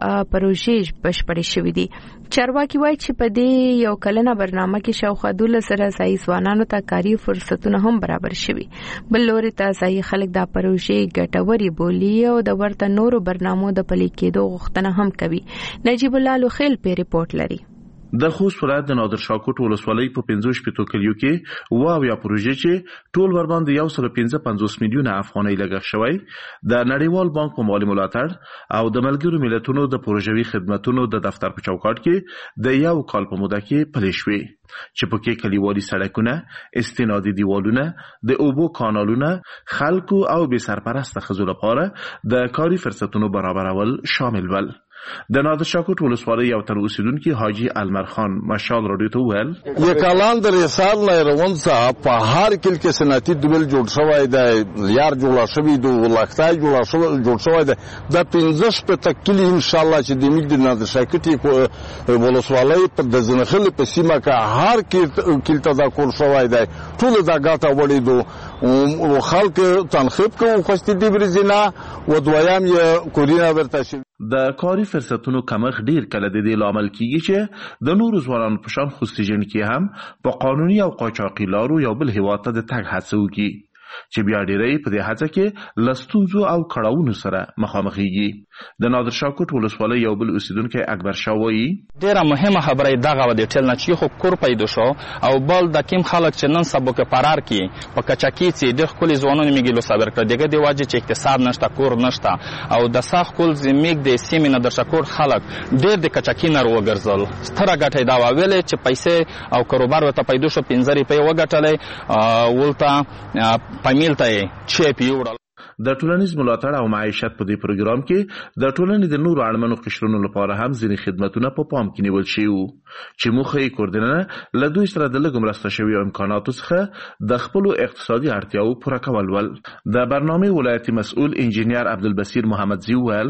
پروژې بشپړې شوې دي. چارواکي وایي چې په دې یو کلنه برنامه کې شاوخوا 12 ځایي ځوانانو ته کاري فرصتونه هم برابر شوي. بل لوري ته ځایي خلک دا پروژې ګټوري بولي او د ورته نورو برنامو د پلي کېدو غوښتنه هم کوي. نجیب الله لوخیل په ریپورت لري. د خوست ولایت د نادر شاکوټ ولسوالۍ په 580 کلیو کې واویا پروژې چې ټول ور باندې 155 میلیونه افغانۍ لګښت شوی د نړیوال بانک په مالي ملاتړ او د ملګرو ملتونو د پروژوي خدماتو د دفتر په چوکاټ کې د یو کال په موده کې پلي شوې چې پکې کلیوالي سړکونه، استنادي دیوالونه، د اوبو کانالونه، خلکو او بې سرپرسته ښځو لپاره د کاري فرصتونو برابرول شامل ول. د نادر شاکوټ ولسوالۍ یو تر اوسیدونکي حاجی المر خان مشال رادیو ته وویل یکالان د رسال نه روان څه په هر کل کې صنعتي دوبل جوړ شوی دی، یار جوړ شوی دی، ولختای جوړ شوی دی. د 15 کلی ان شاء الله چې د میګ د نادر شاکوټ ولسوالۍ په د زنخل په سیمه کې هر کل ته دا کول شوی دی. ټول دا ګټه وړي دو او خلک تنخیب کوي خوستي دی برزینا و دویم یې کورینا ورته شي. د کاري فرصتونو کمښت ډیر کله د دې لامل کیږي چې د نورو ځوانانو په شان خوستي جن کې هم په قانوني او قاچاقي لارو یو بل هیواد ته د تګ هڅه وکړي چې بیا ډیرې په دې هڅه کې لستونزو او کړاوونو سره مخامخېږي. د نادر شاکوټ ولسوالۍ یو بل اوسیدونکی اکبر شاه وایي ډیره مهمه خبره دغه د ټیل نه چې خو کور پیدا شو او بل د کیم خلک چې نن سبا کې فرار کی په کچاکی چې د خپل ځوانانو میګلو صبر کړ دغه دی واجب چې اقتصاد نشته، کور نشته او د ساخ کول زمیګ د سیمې نادر شاکوټ خلک ډیر د کچاکی نه وګرځل. ستره ګټه دا ویل چې پیسې او کاروبار ورته پیدا شو 15 روپۍ وګټلې ولته پمیل ته چې پیوړل. د ټولنیز ملاتړ او معیشت په دې پروګرام کې د ټولنې د نورو اړمنو قشرونو لپاره هم ځینې خدماتونه په پام کې نیول شوي وو چې موخه یې کوردینه له دوی سره د لږ مرسته شویو امکاناتو څخه د خپلو اقتصادي اړتیاوو پوره کول ول. د برنامې ولایتي مسؤل انجینیر عبدالبصیر محمدزي وویل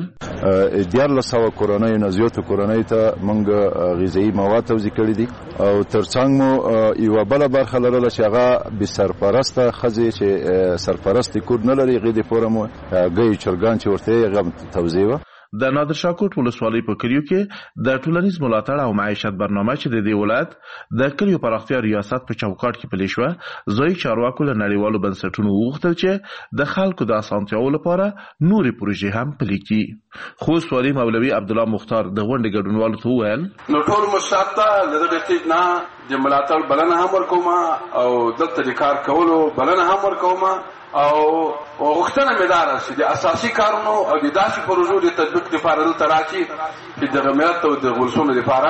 1400 کورنۍ نه زیاتو کورنۍ ته موږ غذایي مواد توزیع کړي دي او ترڅنګ مو یوه بله برخه لرله چې هغه بې سرپرسته ښځې چې سرپرست کور نه لري هغې دپاره مو ګی چرګان چې ورته یې هغه توزیع وه. د نادر شاکوټ ولسوالۍ په کلیو کې د ټولنیز ملاتړ او معیشت برنامه چې د دې ولایت د کلیو پراختیا ریاست په چوکاټ کې پلي شوه، ځایي چارواکو له نړیوالو بنسټونو وغوښتل چې د خلکو د اسانتیاوو لپاره نورې پروژې هم پلي کړي. خوست والي مولوي عبدالله مختار د غونډې ګډونوالو ته وویل نو ټول مشرات ته له دې ټیټ نه د ملاتړ بلنه هم ورکوم او دلته د کار کولو بلنه هم ورکوم او غوښتنه مې دا ده چې د اساسي کارونو او د داسې پروژو د تطبیق لپاره دلته راشي چې د ملت او د ولسونو لپاره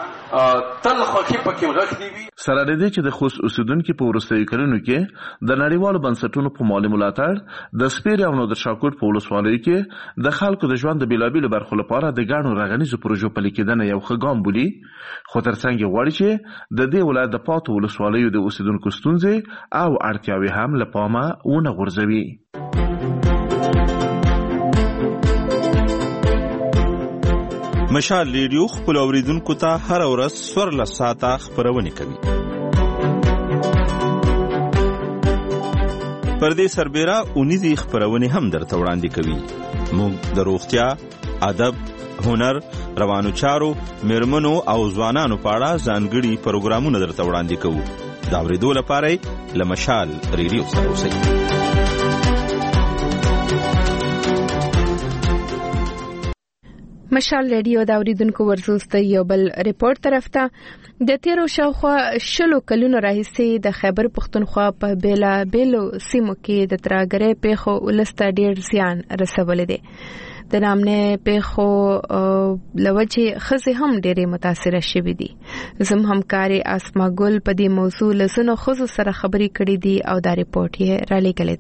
تل خوښي پکې غښتې وي. سره د دې چې د خوست اوسیدونکي په وروستیو کلونو کې د نړیوالو بنسټونو په مالي ملاتړ د سپیرې او نادر شاکوټ په ولسوالیو کې د خلکو د ژوند د بېلابېلو برخو لپاره د ګڼو رغنیزو پروژو پلي کېدنه یو ښه ګام بولي، خو ترڅنګ یې غواړي چې د دې ولایت د پاتو ولسوالیو د اوسیدونکو ستونزې او اړتیاوې هم له پامه ونه غورځوي. مشال ریډیو خپل اوریدونکو ته هر ورځ 14 ساعته خبرونه کوي. پر دې سربېره اونیزي خبرونه هم درته وړاندې کوي. موږ د روغتیا، ادب، هنر، روانو چارو، میرمنو او ځوانانو په اړه ځانګړي پروګرامونه درته وړاندې کوو. دا اورېدو لپاره له مشال ریډیو سره اوسئ. مشال ریډیو دا اوریدونکو ورزوسته یو بل ریپورت طرف ته د تیرو شاوخوا 20 کلونو راهیسې د خیبر پښتونخوا په بیلا بیلو سیمو کې د ترهګرۍ پیښو ولسته ډیر زیان رسولی دی. د نامنه پیښو لوجه خزه هم ډېرې متاثره شوې دي. زم همکاري اسما ګل په دې موضوع له سونو خزو سره خبرې کړې دي او دا ریپورت یې را لېږلی دی.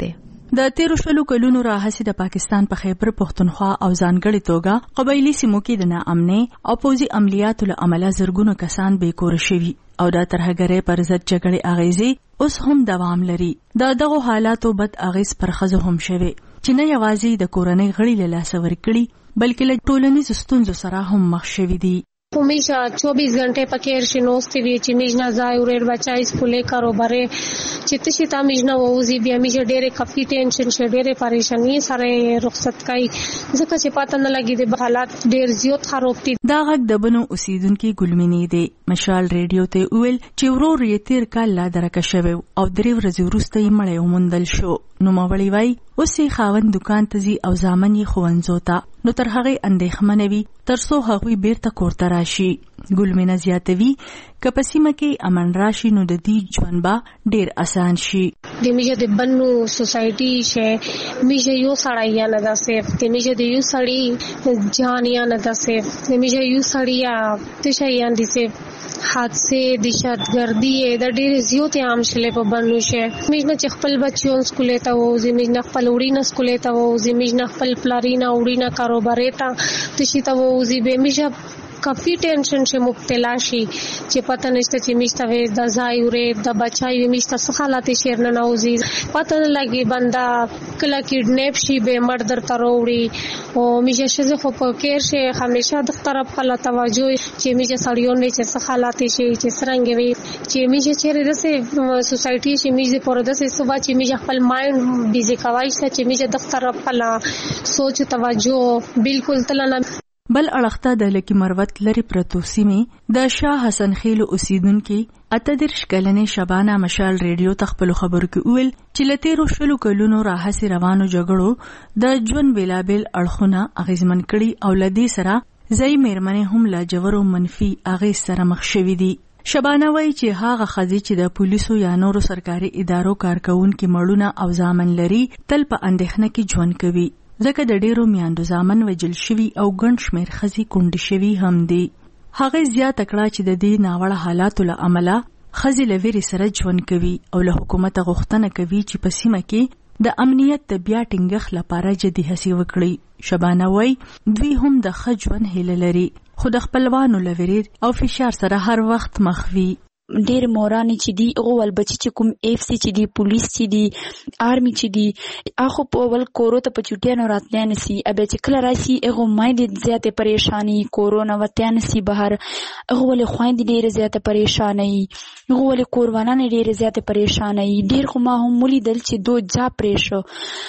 د 13 کلونو راهیسې د پاکستان په خیبر پښتونخوا او ځانګړې توګه قبایلی سیمو کې د ناامنۍ او پوځي عملیاتو له امله زرګونو کسان بېکوره شوي او د ترهګرۍ پر ضد جګړې اغیزې اوس هم دوام لري. د دغو حالاتو بد اغیز پر ښځو هم شوی چې نه یوازې د کورنۍ غړي له لاسه ورکړي بلکې له ټولنیزو ستونزو سره هم مخ شوي دي. हमेशा 24 घंटे पकेर शिनोस्ती भी चिमिजना जायूरेर बच्चा स्कूले कारोबारे चित्तशिता मिजना वोजी भी हमेशा डेरे काफी टेंशन से डेरे परेशानी सारे रुखसत काई ځکه چې پاتہ نه لګي د حالات ډیر زیات خراب دي. دا غږ د بنو اوسیدونکو ګلمنې دی. مشال ریډیو ته ویل چې ورور یې تیر کال لا درکه شوی او 3 ورځې وروسته یې مړی وموندل شو. نو ماوړی وای اوس یې خاوند دکان ته ځي او ځامن یې ښوونځو ته، نو تر هغې اندېښمنه وي تر څو هغوی بیرته کور ته راشي. ګلمنه زیاتوي که په سیمه کې امن راشي نو د دې ژوند به ډیر اسان شي. د میجه د بنو سوسایټي شه میجه یو سړی یا نه دا سیف د میجه د یو سړی جان یا نه دا سیف د میجه یو سړی یا تشه یا د سیف حادثه دهشتګردي د ډېر زیات عام شلې په بنو شه میجه چې خپل بچیون سکولې ته وځي میجه خپل وړي نه سکولې ته وځي میجه خپل پلارینا وړي نه کاروبار ته تشي ته وځي به میجه काफी टेंशन से मुब्तला शी چې پته نشته چې میشته وې د ځایورې د بچای میشته څه حالات شیر نه نوځي پته نه لګي بندا کله کډنیپ شي به مردر تروړي او میشه شزه خو په کېر شي همیشه د طرف خلا توجه چې میشه سړیون نه چې څه حالات شي چې سرنګ وي چې میشه چیرې د سوسایټي چې میشه پر د صبح چې میشه خپل مایند بیزی کوي چې میشه د طرف خلا سوچ توجه بالکل تلنه. بل اړخته د لکی مروت لري پرتو سیمې د شاه حسن خیل اوسیدونکو 38 کلنې شبانه مشال ریډیو تخپل خبرو کې ویل چې لته 13 کلونو راهسي روانو جګړو د ژوند بلابل اړخونه اغیزمن کړي او لدی سره زئی میرمنې هم لا جوړو منفي اغیز سره مخ شوي دي. شبانه وایي چې هغه خزي چې د پولیسو یا نورو سرکاري ادارو کارکونکو مړونه او ځامن لري تل په اندېښنه کې ژوند کوي ځکه د ډیرو میاندو ځامن وجل شوي او ګڼ شمېر ښځې کونډې شوي هم دي. هغې زیاته کړه چې د دې ناوړه حالاتو له امله ښځې له ویرې سره ژوند کوي او له حکومته غوښتنه کوي چې په سیمه کې د امنیت د بیا ټینګښت لپاره جدي هڅې وکړي. شبانه وایي دوی هم د ښه ژوند هیله لري خو د خپلوانو له ویرې او فشار سره هر وخت مخ وي. ډېر مورانې چې دي هغه ول بچي چې کوم اف سي چې دي پولیس چې دي آرمي چې دي هغه په ول کورو ته په چټیانو راتلای نسی ابه چې کله راشي هغه مای دې زیاته پریشانی کورونا وتان نسی بهر هغه ول خويند ډېر زیاته پریشانی هغه ول کورونا ډېر زیاته پریشانی ډېر خو ما هم مولي دل چې دو جا پریشو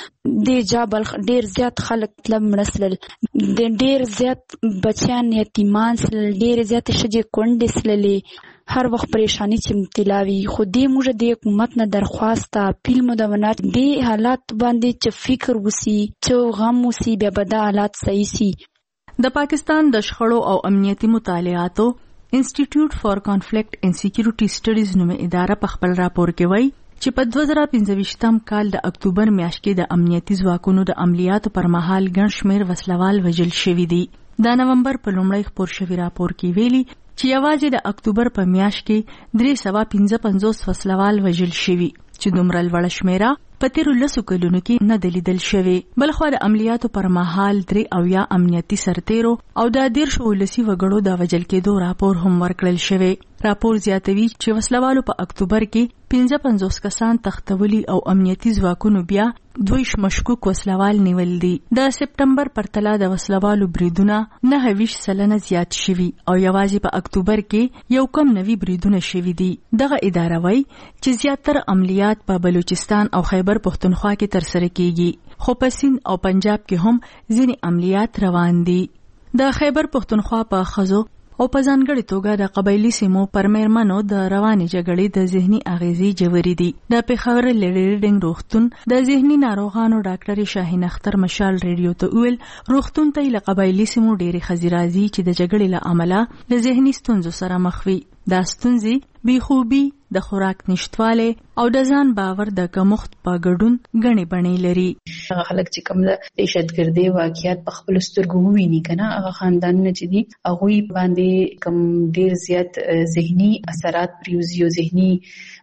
د جابل ډېر زیات خلک تلم مرسل ډېر زیات بچیان یتیمان سل ډېر زیات شجه کونډې سللې هر وخت پریشانی چې مبتلا وي. خو دې موږ د حکومت نه درخواست اپیل مدونات دې حالات باندې چې فکر وسی چې غم وسی بیا به د حالات صحیح سي. د پاکستان د شخړو او امنیتي مطالعاتو انسټیټیوټ فار کانفلیکټ اینڈ سکیورټي سټډیز نومي اداره په خپل راپور کې وایي چې په 2015 کال د اکتوبر میاشت کې د امنیتي ځواکونو د عملیاتو پر مهال ګڼ شمېر وسلوال وژل شوي دي. د نومبر په لومړۍ خپور شوي راپور کې ویلي چې یوازې د اکتوبر په میاشت کې 355 وسلوال وژل شوي چې دومره لوړه شمیره په تیرو 10 کلونو کې نه ده لیدل شوې. بلخوا د عملیاتو پر مهال 3 امنیتي سرتیرو او د 13 ولسي وګړو د وژل کېدو راپور هم ورکړل شوی. راپور زیاتوي چې وسلوالو په اکتوبر کې 55 کسان تختولي او امنیتي ځواکونو بیا 2 مشکوک وسلوال نیول دي. د سپټمبر پر تلا د وسلوالو بریدونه 29% زیات شوي او یوازې په اکتوبر کې یو کم 90 بریدونه شوي دي. دغه اداره وایي چې زیاتره عملیات په بلوچستان او خیبر پښتونخوا کې ترسره کیږي خو په سند او پنجاب کې هم ځینې عملیات روان دي. د خیبر پښتونخوا په خزو او په ځانګړې توګه د قبایلی سیمو پر میرمنو د روانې جګړې د ذهني اغیزې جوړې دي. د پیښور لیډرینګ روغتون د ذهني ناروغانو ډاکټر شاهین اختر مشال ریډیو ته ویل روغتون ته له قبایلی سیمو ډېری ښځې راځي چې د جګړې له امله د ذهني ستونزو سره مخ وي. دا ستونزې بېخوبي د خوراک نشټوالی او د ځان باور د کمښت په ګډون ګڼې بڼې لري. هغه خلک چې کوم د دهشتګردۍ واقعیات په خپلو سترګو وویني که نه هغه خاندانونه چې دي هغوی باندې کوم ډېر زیات ذهني اثرات پرېوځي او ذهني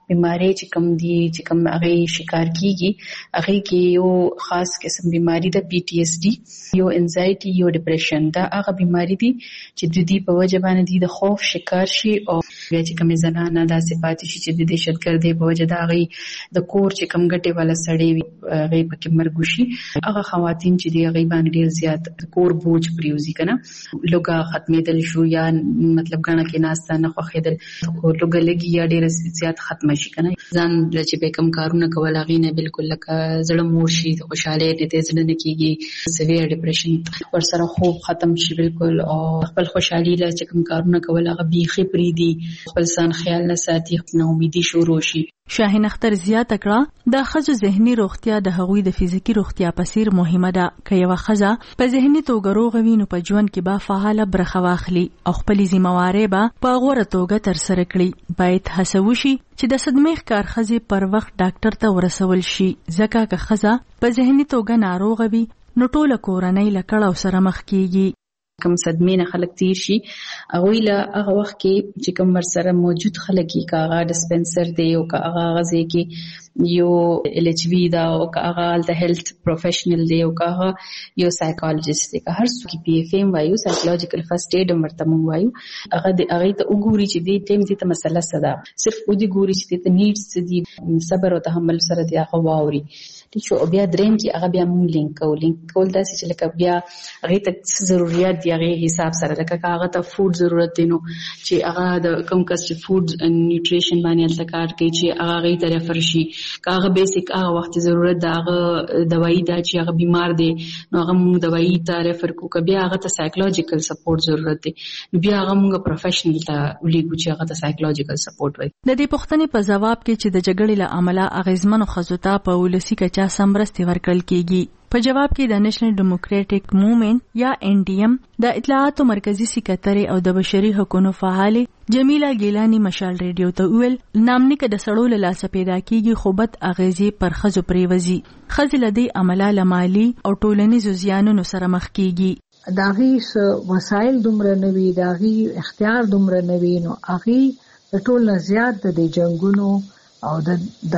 بیماری چې کوم دي چې کوم هغه شکار کیږي هغه کې یو خاص قسم بیماری ده PTSD یو انزایټي یو ډیپریشن دا هغه بیماری دي چې د دې په وجه باندې د خوف شکار شي او بیا چې کوم زنانه د صفات شي چې د دهشتګردۍ په وجه دا غي د کور چې کوم ګټه والا سړی وي غي پکې مرګ شي هغه خواتین چې دی غي باندې ډیر زیات کور بوج پریوزي کنه لوګه ختمېدل شو یا مطلب غاڼه کې ناسته نه خوخېدل لوګه لګي یا ډیر زیات ختم شي کنه ځان چې به کوم کارونه کول هغه نه بالکل لکه زړه مور شي خوشاله دې تیز نه کیږي سویر ډیپریشن ورسره خوب ختم شي بالکل او خپل خوشحالي لا چې کوم کارونه کول هغه بيخي پریدي خپل ځان خیال نه ساتي نه امیدي شروع شي. شاهین اختر زیاته کړه د ښځو ذهني روغتیا د هغوی د فزیکی روغتیا په څیر مهمه ده که یوه ښځه په ذهني توګه روغه وي نو په ژوند کې به فعاله برخه واخلي او خپلې ذمہوارۍ به په غوره توګه ترسره کړي. باید هڅه وشي چې د صدمې ښکار ښځې پر وخت ډاکټر ته ورسول شي ځکه که ښځه په ذهني توګه ناروغه وي نو ټوله کورنۍ له کړاو سره مخ کیږي. کوم صدمې نه خلک تیر شي هغه له هغه وخت کې چې کوم ورسره موجود خلک کې کاغه ډسپنسر دی او کاغه غزه کې یو LHV دا او کاغه د هیلث پروفیشنل دی او کاغه یو سایکولوژیست دی که هر څوک PFM وایو سایکولوژیکل فرست ایډ مرتبه وایو هغه ته وګوري چې دې ټیم دې ته مسله صدا صرف او دې ګوري چې دې نیډز دې صبر او تحمل سره دی هغه واوري ټیک شو بیا دریم کې هغه بیا مونږ لینک کول داسې چې لکه بیا هغه ته ضرورت دی هغه حساب سره لکه هغه ته فود ضرورت دی نو چې هغه د کوم کس چې فود ان نیوټریشن باندې التکار کوي چې هغه ته ریفر شي هغه بیسیک هغه وخت ضرورت دا هغه دوايي دا چې هغه بیمار دی نو هغه موږ دوايي ته ریفر کو بیا هغه ته سایکولوژیکل سپورټ ضرورت دی نو بیا هغه موږ پروفیشنل ته ولېږو چې هغه ته سایکولوژیکل سپورټ وایي. د دې پوښتنې په جواب کې چې د جګړې له امله اغیزمنو ښځو ته په ولسي کچه سمرستي ورکړل کیږي. په جواب کې د نېشنل ډیموکراټک موومېنټ یا NDM د اطلاعاتو مرکزی سکرټری او د بشري حقوقو فعال جمیله ګیلانی مشال ریډیو ته ویل نامنیک د سړو له لاسه پیدا کیږي خوبت اغیزي پر خزو پریوزي خزل لدی عمله لمالي او ټولنیزو زیانونو سره مخ کیږي. داغي وسایل دومره نوي داغي اختیار دومره نوي نو اغي ټول زیات د جنگونو او د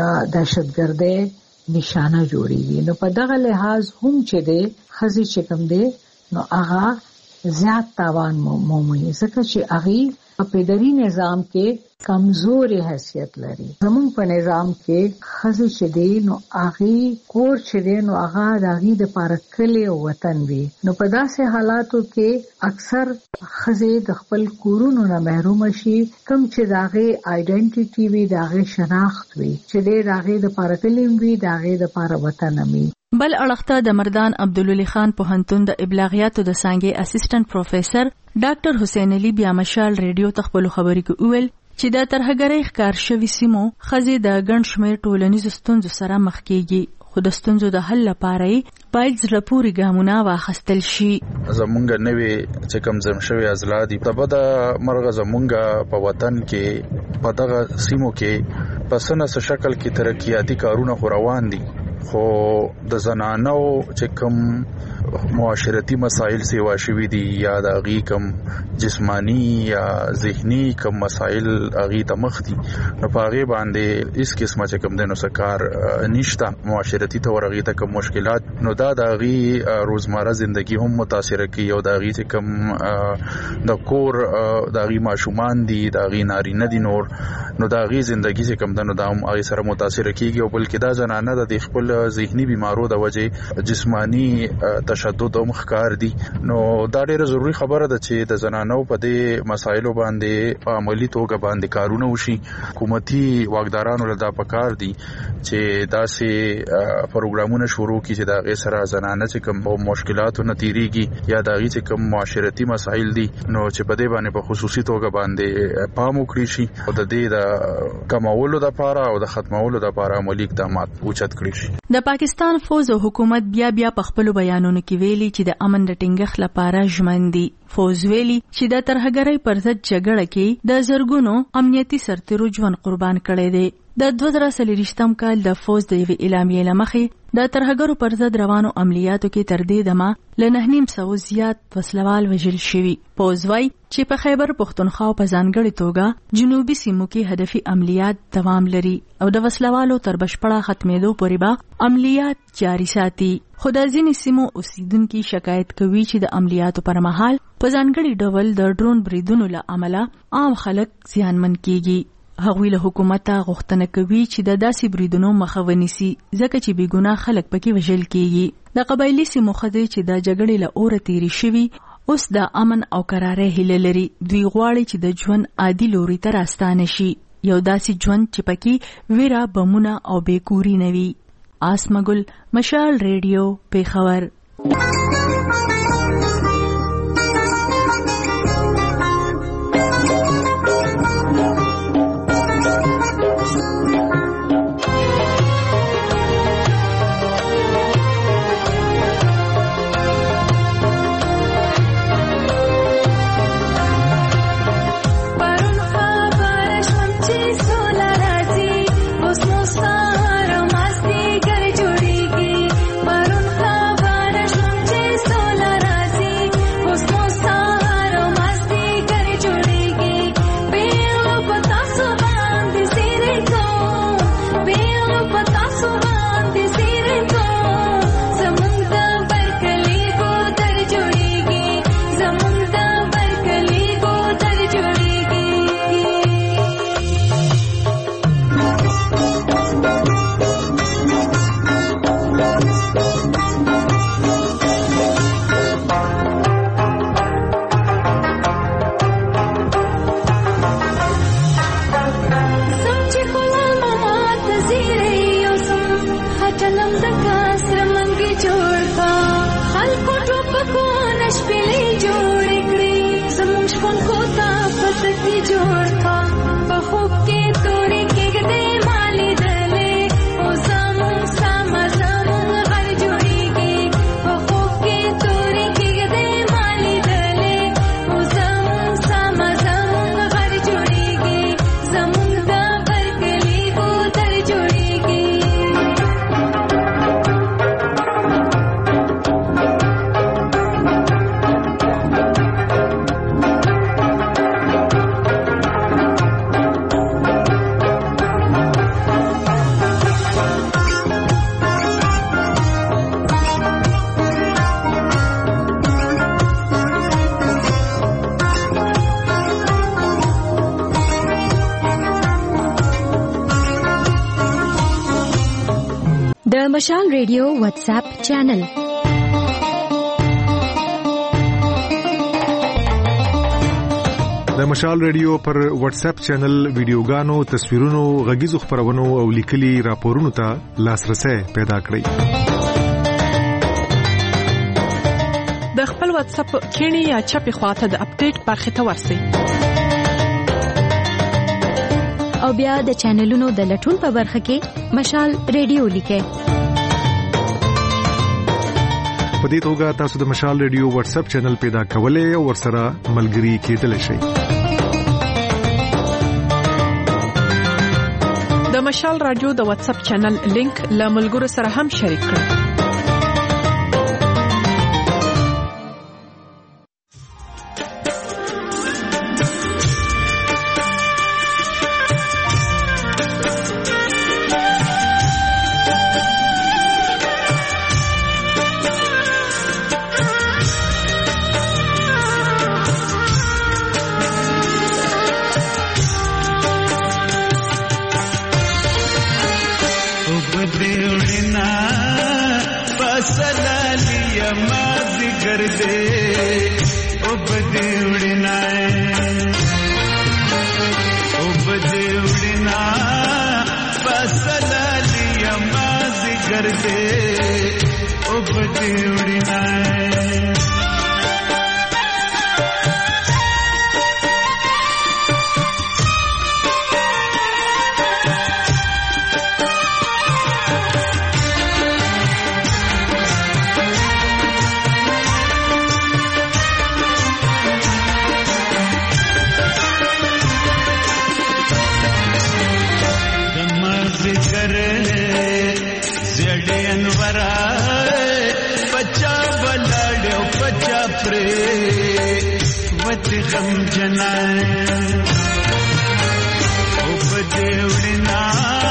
دهشتګردۍ نشانه جوړیږي. نو په دغه لحاظ هم چې دی خزي چې کوم دی نو هغه زیات تاوان مومي ځکه چې هغه په پدري نظام کې کمزوري حیثیت لري. زموږ په نظام کې خزي چې دی نو هغه کور چې دی نو هغه دغه د پارکلي او وطن وي. نو په داسې حالاتو کې اکثر خزي د خپل کورونو نه محروم شي کوم چې دغه آیډنټیټي وي دغه شناخت وي چې دغه د پارکلي وي دغه د پار وطن وي. بل اړخته د مردان عبدالولي خان پوهنتون د ابلاغیاتو د څانګې اسسټنټ پروفیسور ډاکټر حسین علي بیا مشال ریډیو ته خپل خبرې کې ویل چې د ترهګرۍ ښکار شوي سیمو ښځې د ګڼ شمېر ټولنیزو ستونزو سره مخ کیږي خو د ستونزو د حل لپاره باید زړه پورې ګامونه واخیستل شي. زمونږ نوې چې کوم زم شوی ازلا دي په بده مرغه زمونږ په وطن کې په دغه سیمو کې په سنه شکل کې ترقیاتي کارونه روان دي خو د زنانو چې کوم معاشرتي مسائل سیوا شوي دي یا د غي کم جسمانی یا ذهني کم مسائل غي ته مخ دي نو پاغه باندې اس قسمه چې کوم دنو سکار نشته معاشرتي تور غي ته کوم مشکلات نو دا د غي روزمره ژوندۍ هم متاثر کوي او د غي چې کوم د کور د غي ماشومان دي د غي نارینه دي نور نو د غي ژوندۍ چې کوم دنو دا هم غي سره متاثر کیږي او بلکې دا زنانه د خپل ذهني بیمارو د وجې جسمانی تشدد او مخکار دي نو دا ډیره ضروری خبره ده چې د زنانو په دې مسایلو باندې په عملی توګه باندې کارونه وشي. حکومتي واکدارانو له دا پکار دي چې داسې پروګرامونه شروع کړي چې دا غي سره زنانه چې کوم مشکلاتو نتیریږي یا دا غي چې کوم معاشرتي مسایل دي نو چې په دې باندې په خصوصي توګه باندې پام وکړي شي او د دې د کمولو لپاره او د ختمولو لپاره عملی اقدامات اوچت کړي شي. د پاکستان فوج او حکومت بیا په خپل بیانونو کې ویلي چې د امن د ټینګښت لپاره ژمن دي. فوز ویلي چې د ترهګرۍ پر ضد جګړه کې د زرګونو امنیتي سرتیرو ژوند قربان کړی دی. د 2023م کال د فوز د یوې اعلامیې له مخې د ترهګرو پر ضد روانو عملیاتو کې تر دې دمه له 900 زیات وسلوال وژل شوي. فوز وایي چې په خیبر پښتونخوا په ځانګړې توګه جنوبي سیمو کې هدفي عملیات دوام لري او د وسلوالو تر بشپړه ختمېدو پورې به عملیات جاري ساتي. خو د ځینې سیمو اوسیدونکي شکایت کوي چې د عملیاتو پر مهال په ځانګړي ډول د ډرون بریدونو له امله عام خلک زیانمن کیږي. هغوی له حکومته غوښتنه کوي چې د داسې بریدونو مخه ونیسي ځکه چې بېګناه خلک پکې وژل کیږي. د قبایلي سیمو ښځې چې د جګړې له اوره تیرې شوي اوس د امن او قرارۍ هیله لري. دوی غواړي چې د ژوند عادي لوري ته راستانه شي، یو داسې ژوند چې پکې ویره، بمونه او بېکوري نه وي. آسمګل، مشال ریډیو، پیښور. د مشال ریډیو واتس اپ چینل. د مشال ریډیو پر واتس اپ چینل ویډیوګانو، تصویرونو، غږیزو خبرونو او لیکلي راپورونو ته لاسرسي پیدا کړئ. د خپل واتس اپ کینی یا چپی خواته د اپډیټ برخه ته ورسئ او بیا د چینلونو د لټون په برخه کې مشال ریډیو لیکئ. په دې توګه تاسو د مشال ریډیو واتس اپ چینل پیدا کولای او ورسره ملګري کېدلی شئ. د مشال رادیو د واتس اپ چینل لینک له ملګرو سره هم شریک کړئ. بشنای او بدیوړنا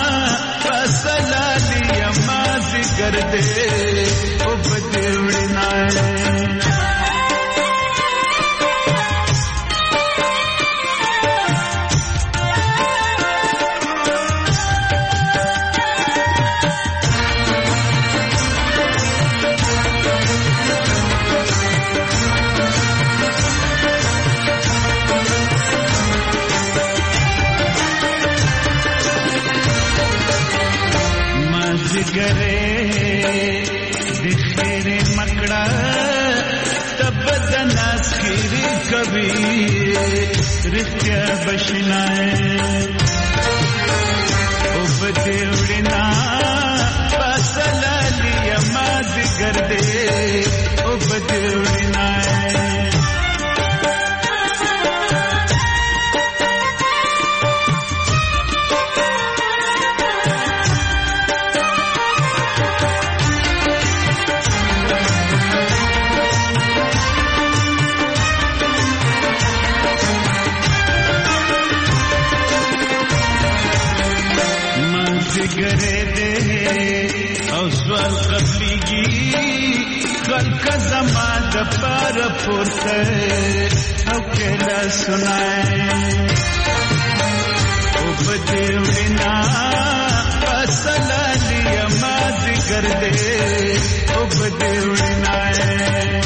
فصلالی ما ذکر دې او بدیوړنا گرے دخیرے مکڑا تب دناس خیری کبھی رکھیا بشنائے او بدیوڑنا پاسلا لیا ماز گردے او بدیوڑنائے گرے دے او سوال قبلیگی خلق زمان دا پار پورتے او کلا سنائے او بدیوڑنا پاسلا لیا ماز گردے او بدیوڑنائے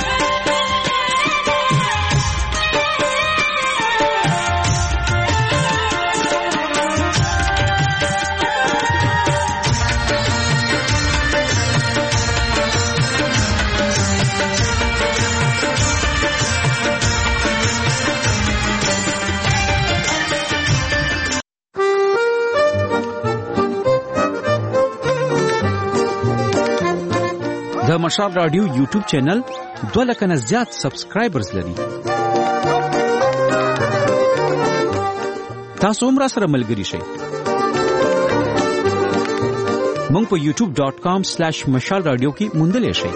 د مشال رادیو یوټیوب چینل 2 لک نه زیات سبسکرایبرز لري. تاسو هم را سره ملګري شئ. مونږ په youtube.com/mashalradio کې موندلې شئ.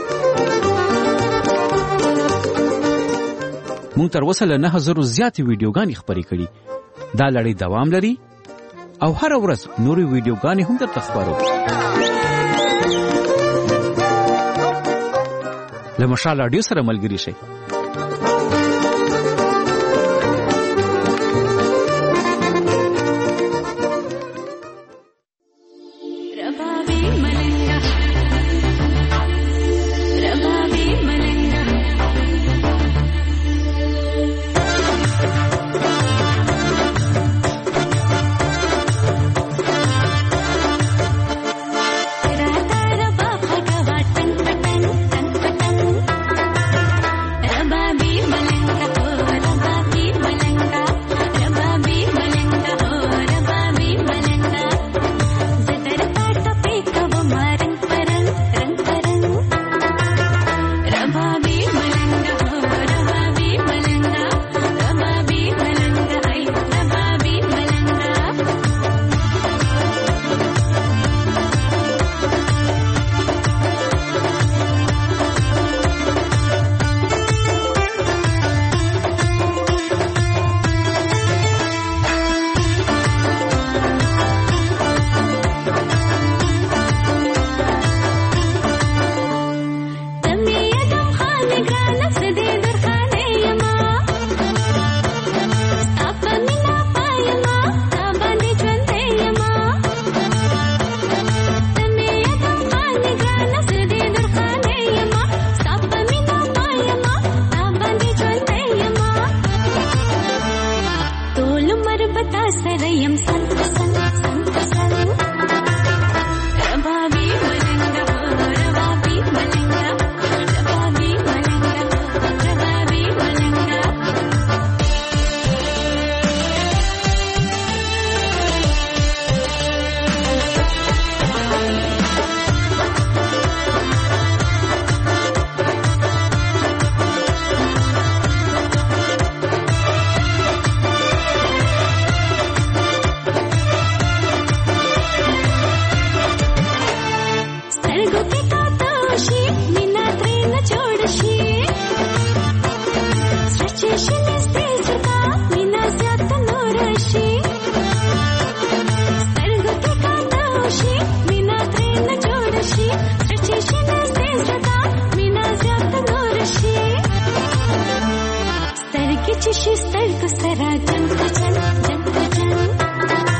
مونږ تر اوسه له 9000 زیاتې ویډیوګانې خپرې کړي. دا لړۍ دوام لري او هر ورځ نورې ویډیوګانې هم درته خپرو. له مشال رادیو سره ملګري شئ. Stretching is this چې شي سترګو سره جنګ جنګ جنګ جنګ